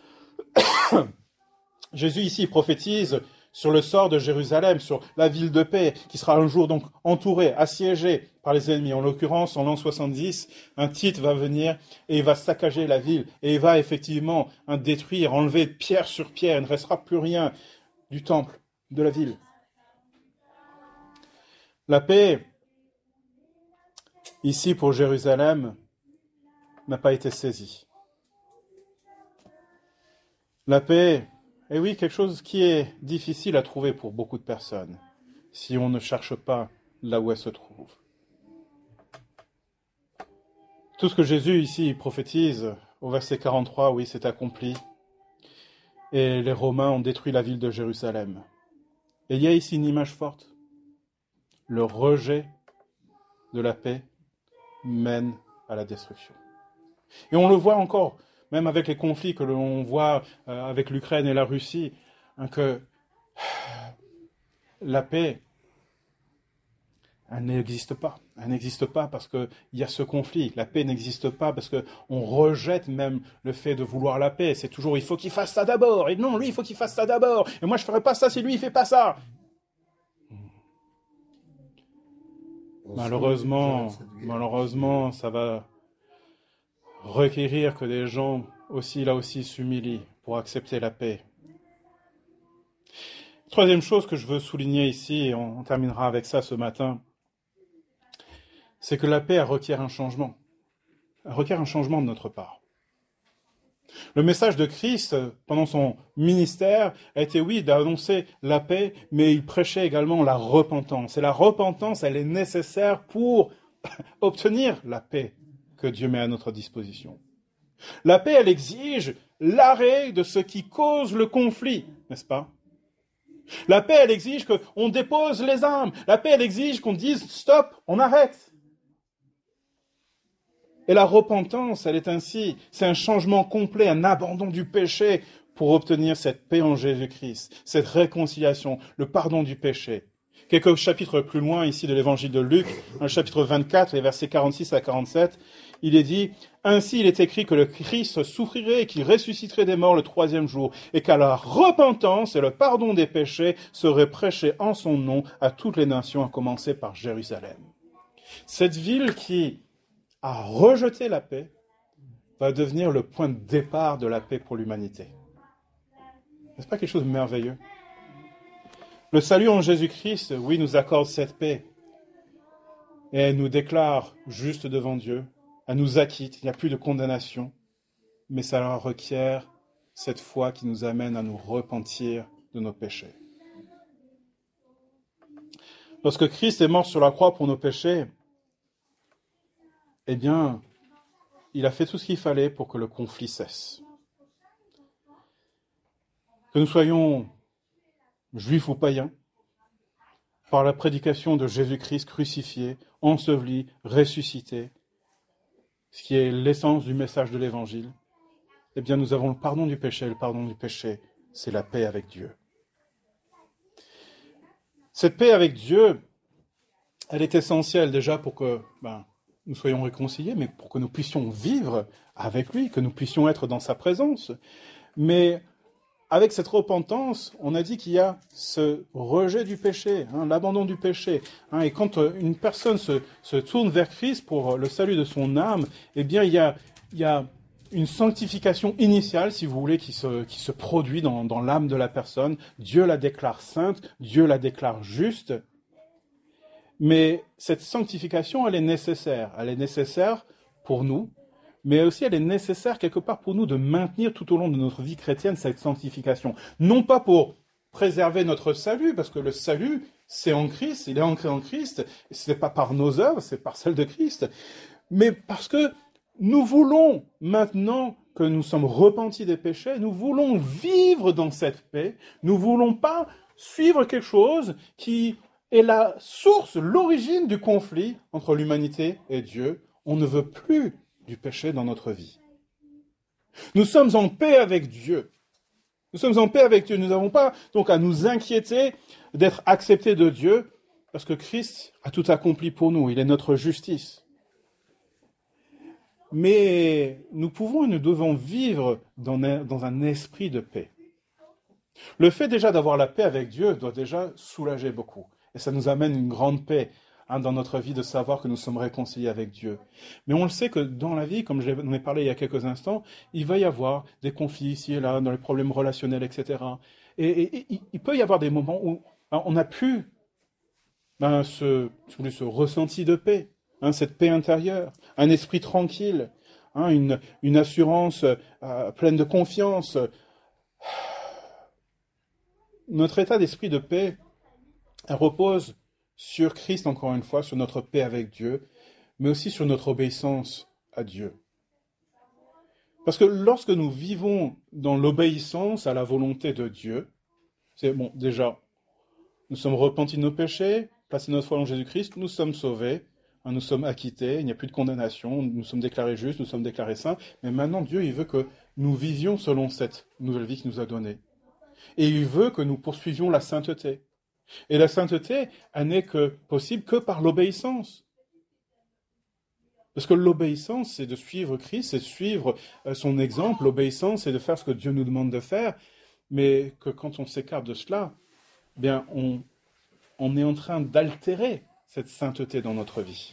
Jésus ici prophétise sur le sort de Jérusalem, sur la ville de paix, qui sera un jour donc entourée, assiégée par les ennemis. En l'occurrence, en l'an 70, un Tite va venir et il va saccager la ville. Et il va effectivement détruire, enlever pierre sur pierre. Il ne restera plus rien du temple, de la ville. La paix, ici pour Jérusalem, n'a pas été saisie. La paix, et oui, quelque chose qui est difficile à trouver pour beaucoup de personnes, si on ne cherche pas là où elle se trouve. Tout ce que Jésus ici prophétise, au verset 43, oui, c'est accompli. Et les Romains ont détruit la ville de Jérusalem. Et il y a ici une image forte. Le rejet de la paix mène à la destruction. Et on le voit encore, même avec les conflits que l'on voit avec l'Ukraine et la Russie, que la paix, elle n'existe pas. Elle n'existe pas parce qu'il y a ce conflit. La paix n'existe pas parce qu'on rejette même le fait de vouloir la paix. C'est toujours, il faut qu'il fasse ça d'abord. Et non, lui, il faut qu'il fasse ça d'abord. Et moi, je ne ferai pas ça si lui, il ne fait pas ça. Malheureusement, ça va requérir que des gens là aussi s'humilient pour accepter la paix. Troisième chose que je veux souligner ici, et on terminera avec ça ce matin, c'est que la paix requiert un changement. Elle requiert un changement de notre part. Le message de Christ, pendant son ministère, a été, oui, d'annoncer la paix, mais il prêchait également la repentance. Et la repentance, elle est nécessaire pour obtenir la paix que Dieu met à notre disposition. La paix, elle exige l'arrêt de ce qui cause le conflit, n'est-ce pas? La paix, elle exige qu'on dépose les armes. La paix, elle exige qu'on dise « stop, on arrête ». Et la repentance, elle est ainsi, c'est un changement complet, un abandon du péché pour obtenir cette paix en Jésus-Christ, cette réconciliation, le pardon du péché. Quelques chapitres plus loin ici de l'évangile de Luc, un chapitre 24, les versets 46 à 47, il est dit « Ainsi il est écrit que le Christ souffrirait et qu'il ressusciterait des morts le 3e jour, et qu'à la repentance et le pardon des péchés seraient prêchés en son nom à toutes les nations, à commencer par Jérusalem. » Cette ville qui a rejeté la paix va devenir le point de départ de la paix pour l'humanité. N'est-ce pas quelque chose de merveilleux? Le salut en Jésus-Christ, oui, nous accorde cette paix. Et elle nous déclare juste devant Dieu. Elle nous acquitte, il n'y a plus de condamnation. Mais ça requiert cette foi qui nous amène à nous repentir de nos péchés. Lorsque Christ est mort sur la croix pour nos péchés, eh bien, il a fait tout ce qu'il fallait pour que le conflit cesse. Que nous soyons juifs ou païens, par la prédication de Jésus-Christ crucifié, enseveli, ressuscité, ce qui est l'essence du message de l'Évangile, eh bien nous avons le pardon du péché. Le pardon du péché, c'est la paix avec Dieu. Cette paix avec Dieu, elle est essentielle déjà pour que nous soyons réconciliés, mais pour que nous puissions vivre avec lui, que nous puissions être dans sa présence. Mais avec cette repentance, on a dit qu'il y a ce rejet du péché, l'abandon du péché. Et quand une personne se tourne vers Christ pour le salut de son âme, eh bien, il y a une sanctification initiale, si vous voulez, qui se produit dans l'âme de la personne. Dieu la déclare sainte, Dieu la déclare juste. Mais cette sanctification, elle est nécessaire. Elle est nécessaire pour nous, mais aussi elle est nécessaire quelque part pour nous de maintenir tout au long de notre vie chrétienne cette sanctification. Non pas pour préserver notre salut, parce que le salut, c'est en Christ, il est ancré en Christ, et ce n'est pas par nos œuvres, c'est par celles de Christ, mais parce que nous voulons, maintenant que nous sommes repentis des péchés, nous voulons vivre dans cette paix, nous ne voulons pas suivre quelque chose qui est la source, l'origine du conflit entre l'humanité et Dieu. On ne veut plus du péché dans notre vie. Nous sommes en paix avec Dieu. Nous sommes en paix avec Dieu. Nous n'avons pas donc à nous inquiéter d'être acceptés de Dieu, parce que Christ a tout accompli pour nous. Il est notre justice. Mais nous pouvons et nous devons vivre dans un esprit de paix. Le fait déjà d'avoir la paix avec Dieu doit déjà soulager beaucoup. Et ça nous amène une grande paix dans notre vie de savoir que nous sommes réconciliés avec Dieu. Mais on le sait que dans la vie, comme j'en ai parlé il y a quelques instants, il va y avoir des conflits ici et là, dans les problèmes relationnels, etc. Et il peut y avoir des moments où on n'a plus ce ressenti de paix, cette paix intérieure, un esprit tranquille, une assurance pleine de confiance. Notre état d'esprit de paix, elle repose sur Christ, encore une fois, sur notre paix avec Dieu, mais aussi sur notre obéissance à Dieu. Parce que lorsque nous vivons dans l'obéissance à la volonté de Dieu, c'est bon, déjà, nous sommes repentis de nos péchés, placés notre foi en Jésus-Christ, nous sommes sauvés, nous sommes acquittés, il n'y a plus de condamnation, nous sommes déclarés justes, nous sommes déclarés saints, mais maintenant Dieu, il veut que nous vivions selon cette nouvelle vie qu'il nous a donnée. Et il veut que nous poursuivions la sainteté. Et la sainteté, elle n'est possible que par l'obéissance. Parce que l'obéissance, c'est de suivre Christ, c'est de suivre son exemple. L'obéissance, c'est de faire ce que Dieu nous demande de faire. Mais que quand on s'écarte de cela, bien, on est en train d'altérer cette sainteté dans notre vie.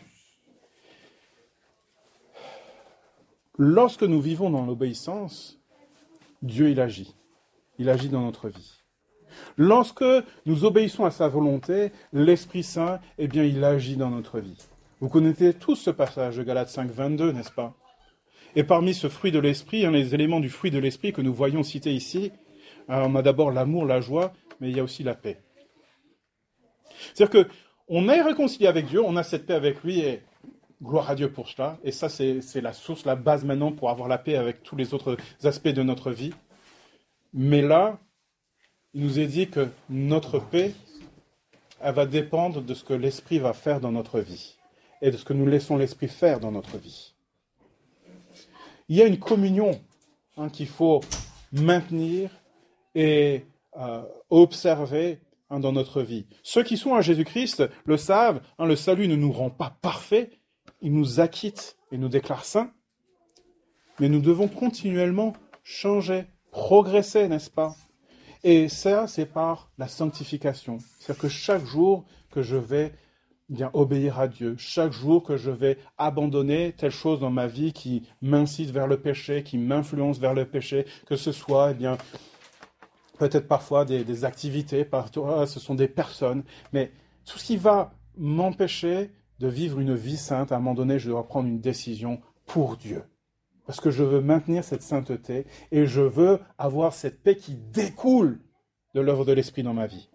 Lorsque nous vivons dans l'obéissance, Dieu, il agit. Il agit dans notre vie. Lorsque nous obéissons à sa volonté, l'Esprit Saint, eh bien, il agit dans notre vie. Vous connaissez tous ce passage de Galates 5, 22, n'est-ce pas? Et parmi ce fruit de l'Esprit, les éléments du fruit de l'Esprit que nous voyons cités ici, on a d'abord l'amour, la joie, mais il y a aussi la paix. C'est-à-dire qu'on est réconcilié avec Dieu, on a cette paix avec lui, et gloire à Dieu pour cela. Et ça, c'est la source, la base maintenant pour avoir la paix avec tous les autres aspects de notre vie. Mais là, il nous est dit que notre paix, elle va dépendre de ce que l'Esprit va faire dans notre vie et de ce que nous laissons l'Esprit faire dans notre vie. Il y a une communion qu'il faut maintenir et observer dans notre vie. Ceux qui sont à Jésus-Christ le savent, le salut ne nous rend pas parfaits, il nous acquitte et nous déclare saints, mais nous devons continuellement changer, progresser, n'est-ce pas? Et ça, c'est par la sanctification. C'est-à-dire que chaque jour que je vais bien obéir à Dieu, chaque jour que je vais abandonner telle chose dans ma vie qui m'incite vers le péché, qui m'influence vers le péché, que ce soit, eh bien, peut-être parfois des activités, parfois ce sont des personnes, mais tout ce qui va m'empêcher de vivre une vie sainte, à un moment donné, je dois prendre une décision pour Dieu. Parce que je veux maintenir cette sainteté et je veux avoir cette paix qui découle de l'œuvre de l'Esprit dans ma vie.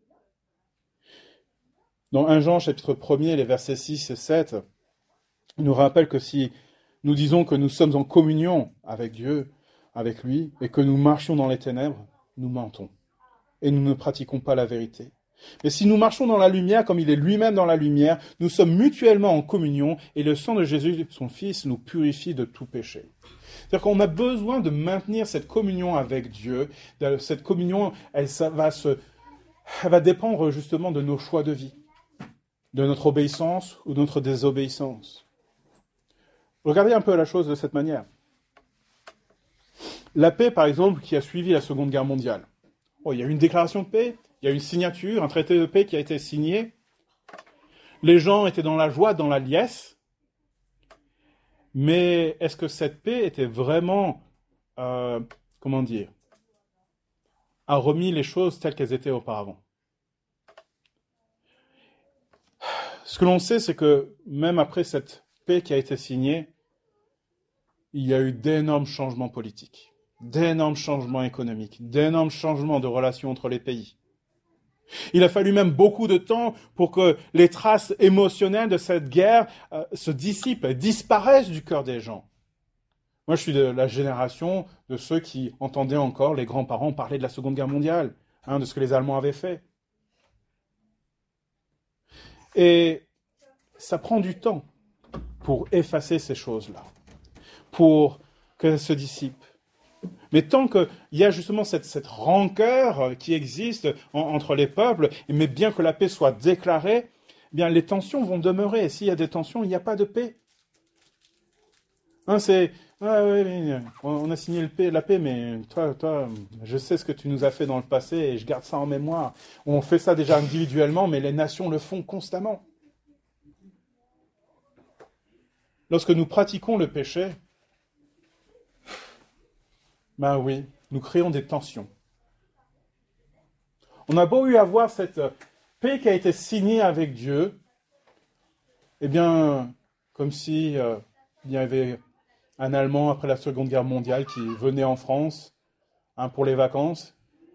Dans 1 Jean, chapitre 1er, les versets 6 et 7, il nous rappelle que si nous disons que nous sommes en communion avec Dieu, avec lui, et que nous marchions dans les ténèbres, nous mentons. Et nous ne pratiquons pas la vérité. Mais si nous marchons dans la lumière comme il est lui-même dans la lumière, nous sommes mutuellement en communion et le sang de Jésus, son Fils, nous purifie de tout péché. C'est-à-dire qu'on a besoin de maintenir cette communion avec Dieu. Cette communion, elle va dépendre justement de nos choix de vie, de notre obéissance ou de notre désobéissance. Regardez un peu la chose de cette manière. La paix, par exemple, qui a suivi la Seconde Guerre mondiale. Oh, il y a eu une déclaration de paix, il y a eu une signature, un traité de paix qui a été signé. Les gens étaient dans la joie, dans la liesse. Mais est-ce que cette paix était vraiment, comment dire, a remis les choses telles qu'elles étaient auparavant? Ce que l'on sait, c'est que même après cette paix qui a été signée, il y a eu d'énormes changements politiques, d'énormes changements économiques, d'énormes changements de relations entre les pays. Il a fallu même beaucoup de temps pour que les traces émotionnelles de cette guerre se dissipent, disparaissent du cœur des gens. Moi, je suis de la génération de ceux qui entendaient encore les grands-parents parler de la Seconde Guerre mondiale, de ce que les Allemands avaient fait. Et ça prend du temps pour effacer ces choses-là, pour qu'elles se dissipent. Mais tant qu'il y a justement cette rancœur qui existe entre les peuples, mais bien que la paix soit déclarée, eh bien les tensions vont demeurer. Et s'il y a des tensions, il n'y a pas de paix. On a signé la paix, mais toi, je sais ce que tu nous as fait dans le passé et je garde ça en mémoire. On fait ça déjà individuellement, mais les nations le font constamment. Lorsque nous pratiquons le péché, ben oui, nous créons des tensions. On a beau eu avoir cette paix qui a été signée avec Dieu, eh bien, comme si il y avait un Allemand après la Seconde Guerre mondiale qui venait en France pour les vacances.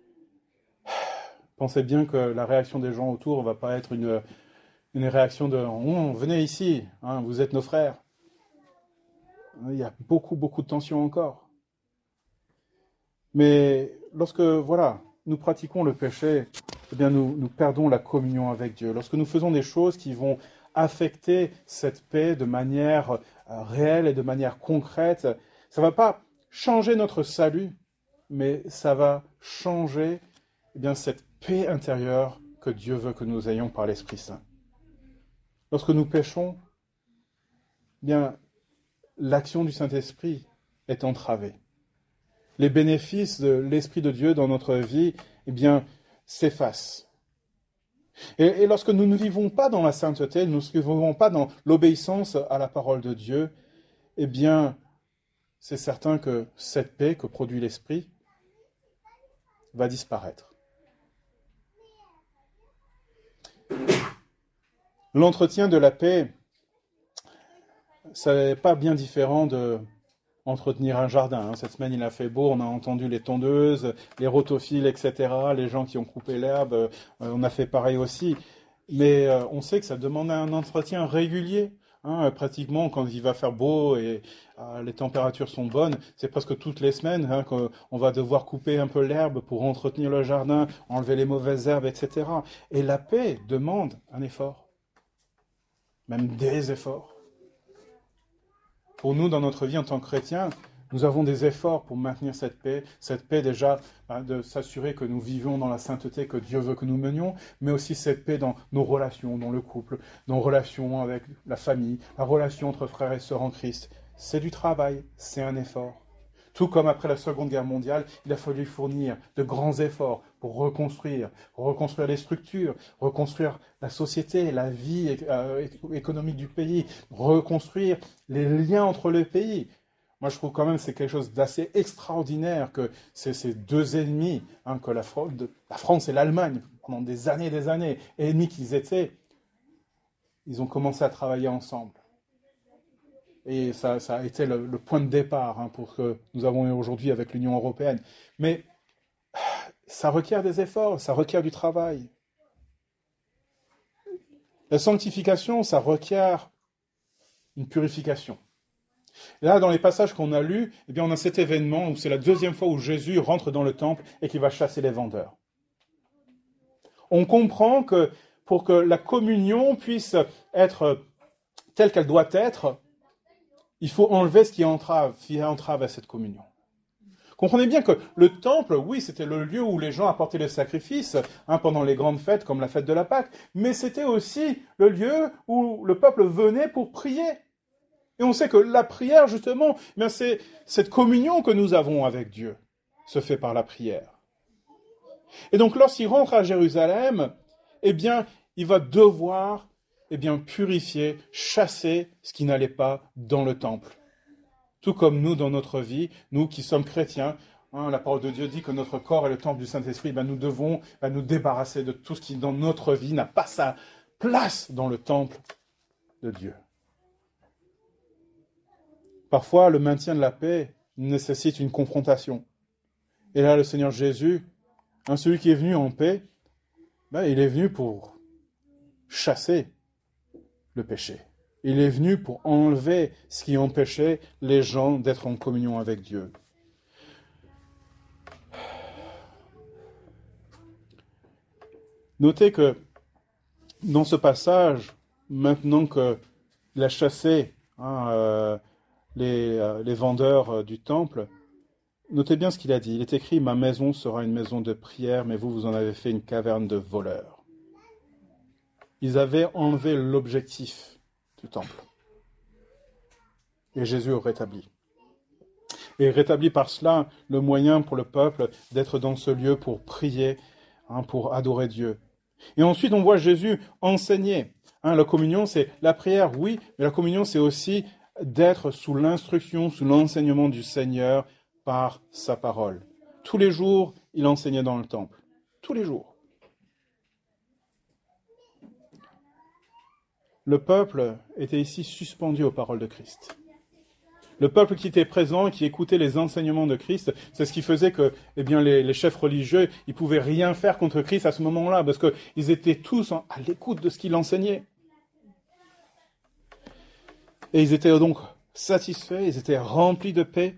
Pensez bien que la réaction des gens autour ne va pas être une réaction de « Oh, venez ici, vous êtes nos frères ». Il y a beaucoup, beaucoup de tensions encore. Mais lorsque, nous pratiquons le péché, eh bien nous perdons la communion avec Dieu. Lorsque nous faisons des choses qui vont affecter cette paix de manière réelle et de manière concrète, ça ne va pas changer notre salut, mais ça va changer cette paix intérieure que Dieu veut que nous ayons par l'Esprit Saint. Lorsque nous péchons, l'action du Saint-Esprit est entravée. Les bénéfices de l'Esprit de Dieu dans notre vie, s'effacent. Et lorsque nous ne vivons pas dans la sainteté, nous ne vivons pas dans l'obéissance à la parole de Dieu, c'est certain que cette paix que produit l'Esprit va disparaître. L'entretien de la paix, ça n'est pas bien différent de entretenir un jardin. Cette semaine, il a fait beau, on a entendu les tondeuses, les rotophiles, etc., les gens qui ont coupé l'herbe, on a fait pareil aussi. Mais on sait que ça demande un entretien régulier. Pratiquement, quand il va faire beau et les températures sont bonnes, c'est presque toutes les semaines qu'on va devoir couper un peu l'herbe pour entretenir le jardin, enlever les mauvaises herbes, etc. Et la paix demande un effort, même des efforts. Pour nous, dans notre vie en tant que chrétiens, nous avons des efforts pour maintenir cette paix déjà de s'assurer que nous vivons dans la sainteté que Dieu veut que nous menions, mais aussi cette paix dans nos relations, dans le couple, dans nos relations avec la famille, la relation entre frères et sœurs en Christ. C'est du travail, c'est un effort. Tout comme après la Seconde Guerre mondiale, il a fallu fournir de grands efforts pour reconstruire les structures, reconstruire la société, la vie économique du pays, reconstruire les liens entre les pays. Moi, je trouve quand même que c'est quelque chose d'assez extraordinaire que ces deux ennemis, que la France et l'Allemagne, pendant des années, ennemis qu'ils étaient, ils ont commencé à travailler ensemble. Et ça a été le point de départ pour ce que nous avons aujourd'hui avec l'Union européenne. Mais ça requiert des efforts, ça requiert du travail. La sanctification, ça requiert une purification. Et là, dans les passages qu'on a lus, on a cet événement où c'est la deuxième fois où Jésus rentre dans le temple et qu'il va chasser les vendeurs. On comprend que pour que la communion puisse être telle qu'elle doit être, il faut enlever ce qui entrave à cette communion. Comprenez bien que le temple, oui, c'était le lieu où les gens apportaient les sacrifices pendant les grandes fêtes comme la fête de la Pâque, mais c'était aussi le lieu où le peuple venait pour prier. Et on sait que la prière, justement, c'est cette communion que nous avons avec Dieu, se fait par la prière. Et donc, lorsqu'il rentre à Jérusalem, eh bien, il va devoir, purifier, chasser ce qui n'allait pas dans le temple. Tout comme nous, dans notre vie, nous qui sommes chrétiens, la parole de Dieu dit que notre corps est le temple du Saint-Esprit, nous devons nous débarrasser de tout ce qui, dans notre vie, n'a pas sa place dans le temple de Dieu. Parfois, le maintien de la paix nécessite une confrontation. Et là, le Seigneur Jésus, celui qui est venu en paix, il est venu pour chasser le péché. Il est venu pour enlever ce qui empêchait les gens d'être en communion avec Dieu. Notez que dans ce passage, maintenant qu'il a chassé les vendeurs du temple, notez bien ce qu'il a dit. Il est écrit « Ma maison sera une maison de prière, mais vous en avez fait une caverne de voleurs. » Ils avaient enlevé l'objectif du temple. Et Jésus rétablit. Et rétablit par cela le moyen pour le peuple d'être dans ce lieu pour prier, pour adorer Dieu. Et ensuite, on voit Jésus enseigner. La communion, c'est la prière, oui, mais la communion, c'est aussi d'être sous l'instruction, sous l'enseignement du Seigneur par sa parole. Tous les jours, il enseignait dans le temple. Tous les jours. Le peuple était ici suspendu aux paroles de Christ. Le peuple qui était présent, qui écoutait les enseignements de Christ, c'est ce qui faisait que les chefs religieux, ils ne pouvaient rien faire contre Christ à ce moment-là, parce qu'ils étaient tous à l'écoute de ce qu'il enseignait. Et ils étaient donc satisfaits, ils étaient remplis de paix.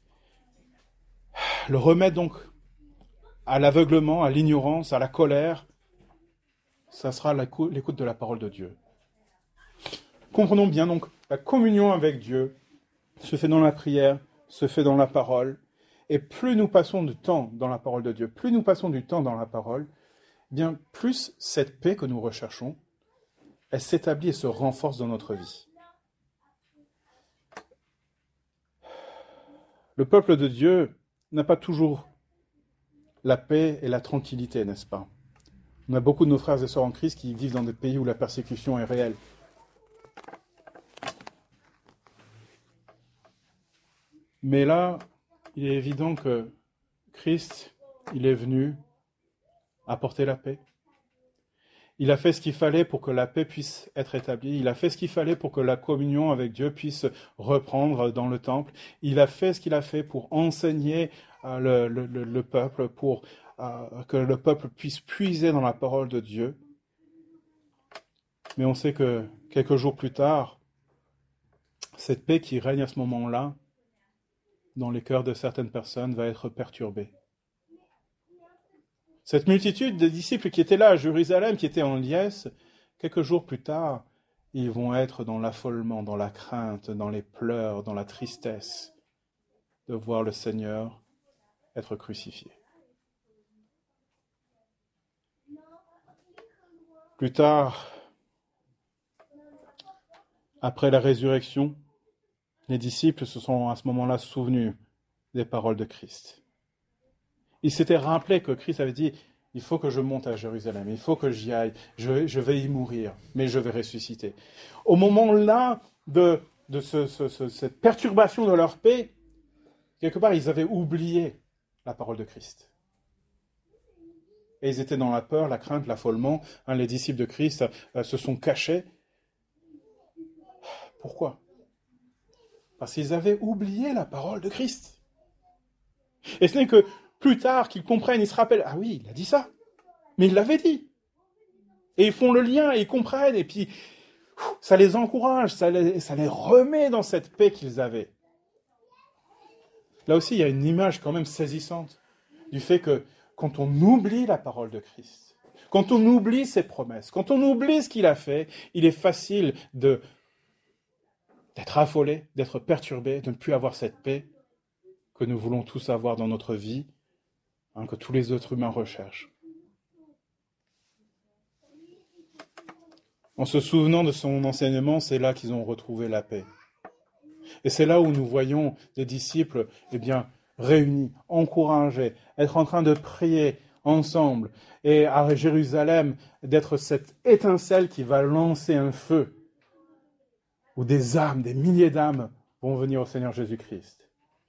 Le remède donc à l'aveuglement, à l'ignorance, à la colère, ça sera l'écoute de la parole de Dieu. Comprenons bien donc, la communion avec Dieu se fait dans la prière, se fait dans la parole, et plus nous passons du temps dans la parole de Dieu, plus nous passons du temps dans la parole, bien plus cette paix que nous recherchons, elle s'établit et se renforce dans notre vie. Le peuple de Dieu n'a pas toujours la paix et la tranquillité, n'est-ce pas? On a beaucoup de nos frères et sœurs en Christ qui vivent dans des pays où la persécution est réelle. Mais là, il est évident que Christ, il est venu apporter la paix. Il a fait ce qu'il fallait pour que la paix puisse être établie. Il a fait ce qu'il fallait pour que la communion avec Dieu puisse reprendre dans le temple. Il a fait ce qu'il a fait pour enseigner le peuple, pour que le peuple puisse puiser dans la parole de Dieu. Mais on sait que quelques jours plus tard, cette paix qui règne à ce moment-là, dans les cœurs de certaines personnes, va être perturbée. Cette multitude de disciples qui étaient là à Jérusalem, qui étaient en liesse, quelques jours plus tard, ils vont être dans l'affolement, dans la crainte, dans les pleurs, dans la tristesse de voir le Seigneur être crucifié. Plus tard, après la résurrection, les disciples se sont à ce moment-là souvenus des paroles de Christ. Ils s'étaient rappelés que Christ avait dit « Il faut que je monte à Jérusalem, il faut que j'y aille, je vais y mourir, mais je vais ressusciter. » Au moment-là de cette perturbation de leur paix, quelque part, ils avaient oublié la parole de Christ. Et ils étaient dans la peur, la crainte, l'affolement. Les disciples de Christ se sont cachés. Pourquoi ? Parce qu'ils avaient oublié la parole de Christ. Et ce n'est que plus tard qu'ils comprennent, ils se rappellent, ah oui, il a dit ça, mais il l'avait dit. Et ils font le lien, et ils comprennent, et puis ça les encourage, ça les remet dans cette paix qu'ils avaient. Là aussi, il y a une image quand même saisissante du fait que quand on oublie la parole de Christ, quand on oublie ses promesses, quand on oublie ce qu'il a fait, il est facile d'être affolé, d'être perturbé, de ne plus avoir cette paix que nous voulons tous avoir dans notre vie, que tous les autres humains recherchent. En se souvenant de son enseignement, c'est là qu'ils ont retrouvé la paix. Et c'est là où nous voyons des disciples, réunis, encouragés, être en train de prier ensemble, et à Jérusalem, d'être cette étincelle qui va lancer un feu, où des âmes, des milliers d'âmes vont venir au Seigneur Jésus-Christ.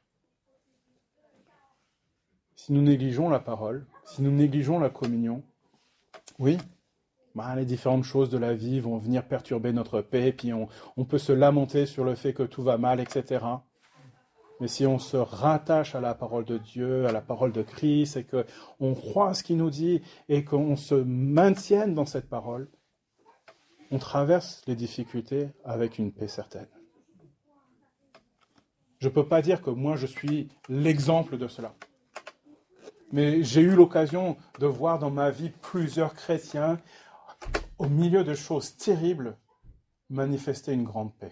Si nous négligeons la parole, si nous négligeons la communion, oui, les différentes choses de la vie vont venir perturber notre paix, puis on peut se lamenter sur le fait que tout va mal, etc. Mais si on se rattache à la parole de Dieu, à la parole de Christ, et qu'on croit ce qu'il nous dit, et qu'on se maintienne dans cette parole, on traverse les difficultés avec une paix certaine. Je ne peux pas dire que moi je suis l'exemple de cela. Mais j'ai eu l'occasion de voir dans ma vie plusieurs chrétiens, au milieu de choses terribles, manifester une grande paix.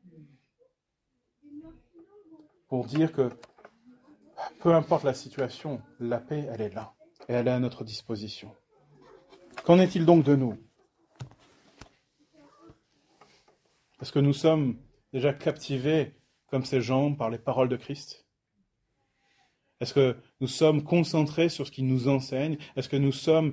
Pour dire que, peu importe la situation, la paix, elle est là, et elle est à notre disposition. Qu'en est-il donc de nous? Est-ce que nous sommes déjà captivés, comme ces gens, par les paroles de Christ? Est-ce que nous sommes concentrés sur ce qu'il nous enseigne? Est-ce que nous sommes,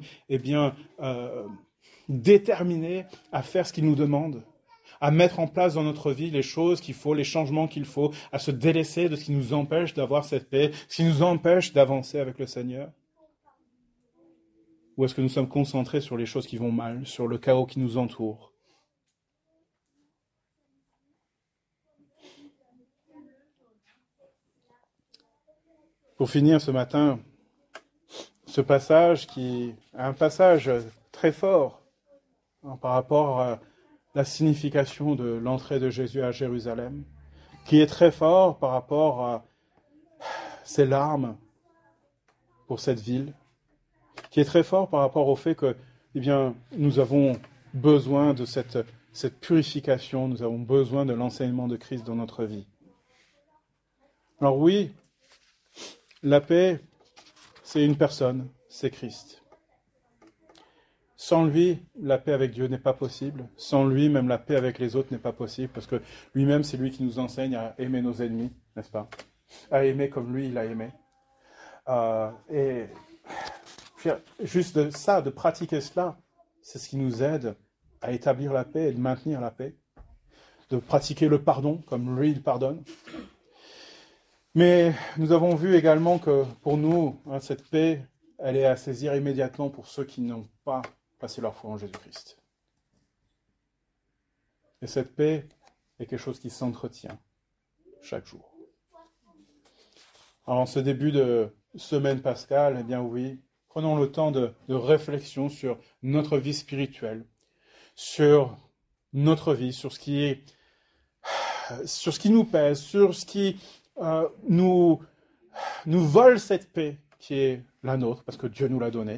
déterminés à faire ce qu'il nous demande? À mettre en place dans notre vie les choses qu'il faut, les changements qu'il faut, à se délaisser de ce qui nous empêche d'avoir cette paix, ce qui nous empêche d'avancer avec le Seigneur? Ou est-ce que nous sommes concentrés sur les choses qui vont mal, sur le chaos qui nous entoure? Pour finir ce matin, ce passage qui est un passage très fort par rapport à la signification de l'entrée de Jésus à Jérusalem, qui est très fort par rapport à ses larmes pour cette ville, qui est très fort par rapport au fait que, nous avons besoin de cette purification, nous avons besoin de l'enseignement de Christ dans notre vie. Alors oui, la paix, c'est une personne, c'est Christ. Sans lui, la paix avec Dieu n'est pas possible. Sans lui, même la paix avec les autres n'est pas possible, parce que lui-même, c'est lui qui nous enseigne à aimer nos ennemis, n'est-ce pas? À aimer comme lui, il a aimé. Et juste de ça, de pratiquer cela, c'est ce qui nous aide à établir la paix et de maintenir la paix. De pratiquer le pardon, comme lui, il pardonne. Mais nous avons vu également que pour nous, cette paix, elle est à saisir immédiatement pour ceux qui n'ont pas passé leur foi en Jésus-Christ. Et cette paix est quelque chose qui s'entretient chaque jour. Alors en ce début de semaine pascale, oui, prenons le temps de réflexion sur notre vie spirituelle, sur notre vie, sur ce qui nous pèse, sur ce qui nous vole cette paix qui est la nôtre, parce que Dieu nous l'a donnée.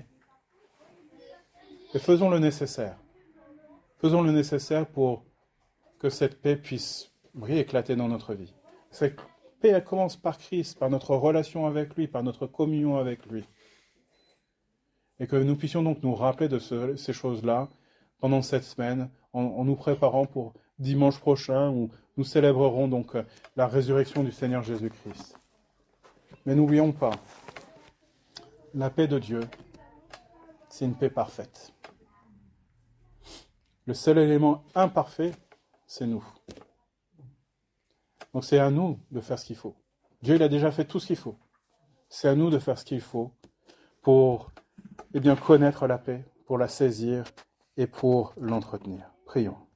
Et faisons le nécessaire. Faisons le nécessaire pour que cette paix puisse éclater dans notre vie. Cette paix, elle commence par Christ, par notre relation avec lui, par notre communion avec lui. Et que nous puissions donc nous rappeler de ces choses-là pendant cette semaine, en nous préparant pour dimanche prochain, où nous célébrerons donc la résurrection du Seigneur Jésus-Christ. Mais n'oublions pas, la paix de Dieu, c'est une paix parfaite. Le seul élément imparfait, c'est nous. Donc c'est à nous de faire ce qu'il faut. Dieu, il a déjà fait tout ce qu'il faut. C'est à nous de faire ce qu'il faut pour connaître la paix, pour la saisir et pour l'entretenir. Prions.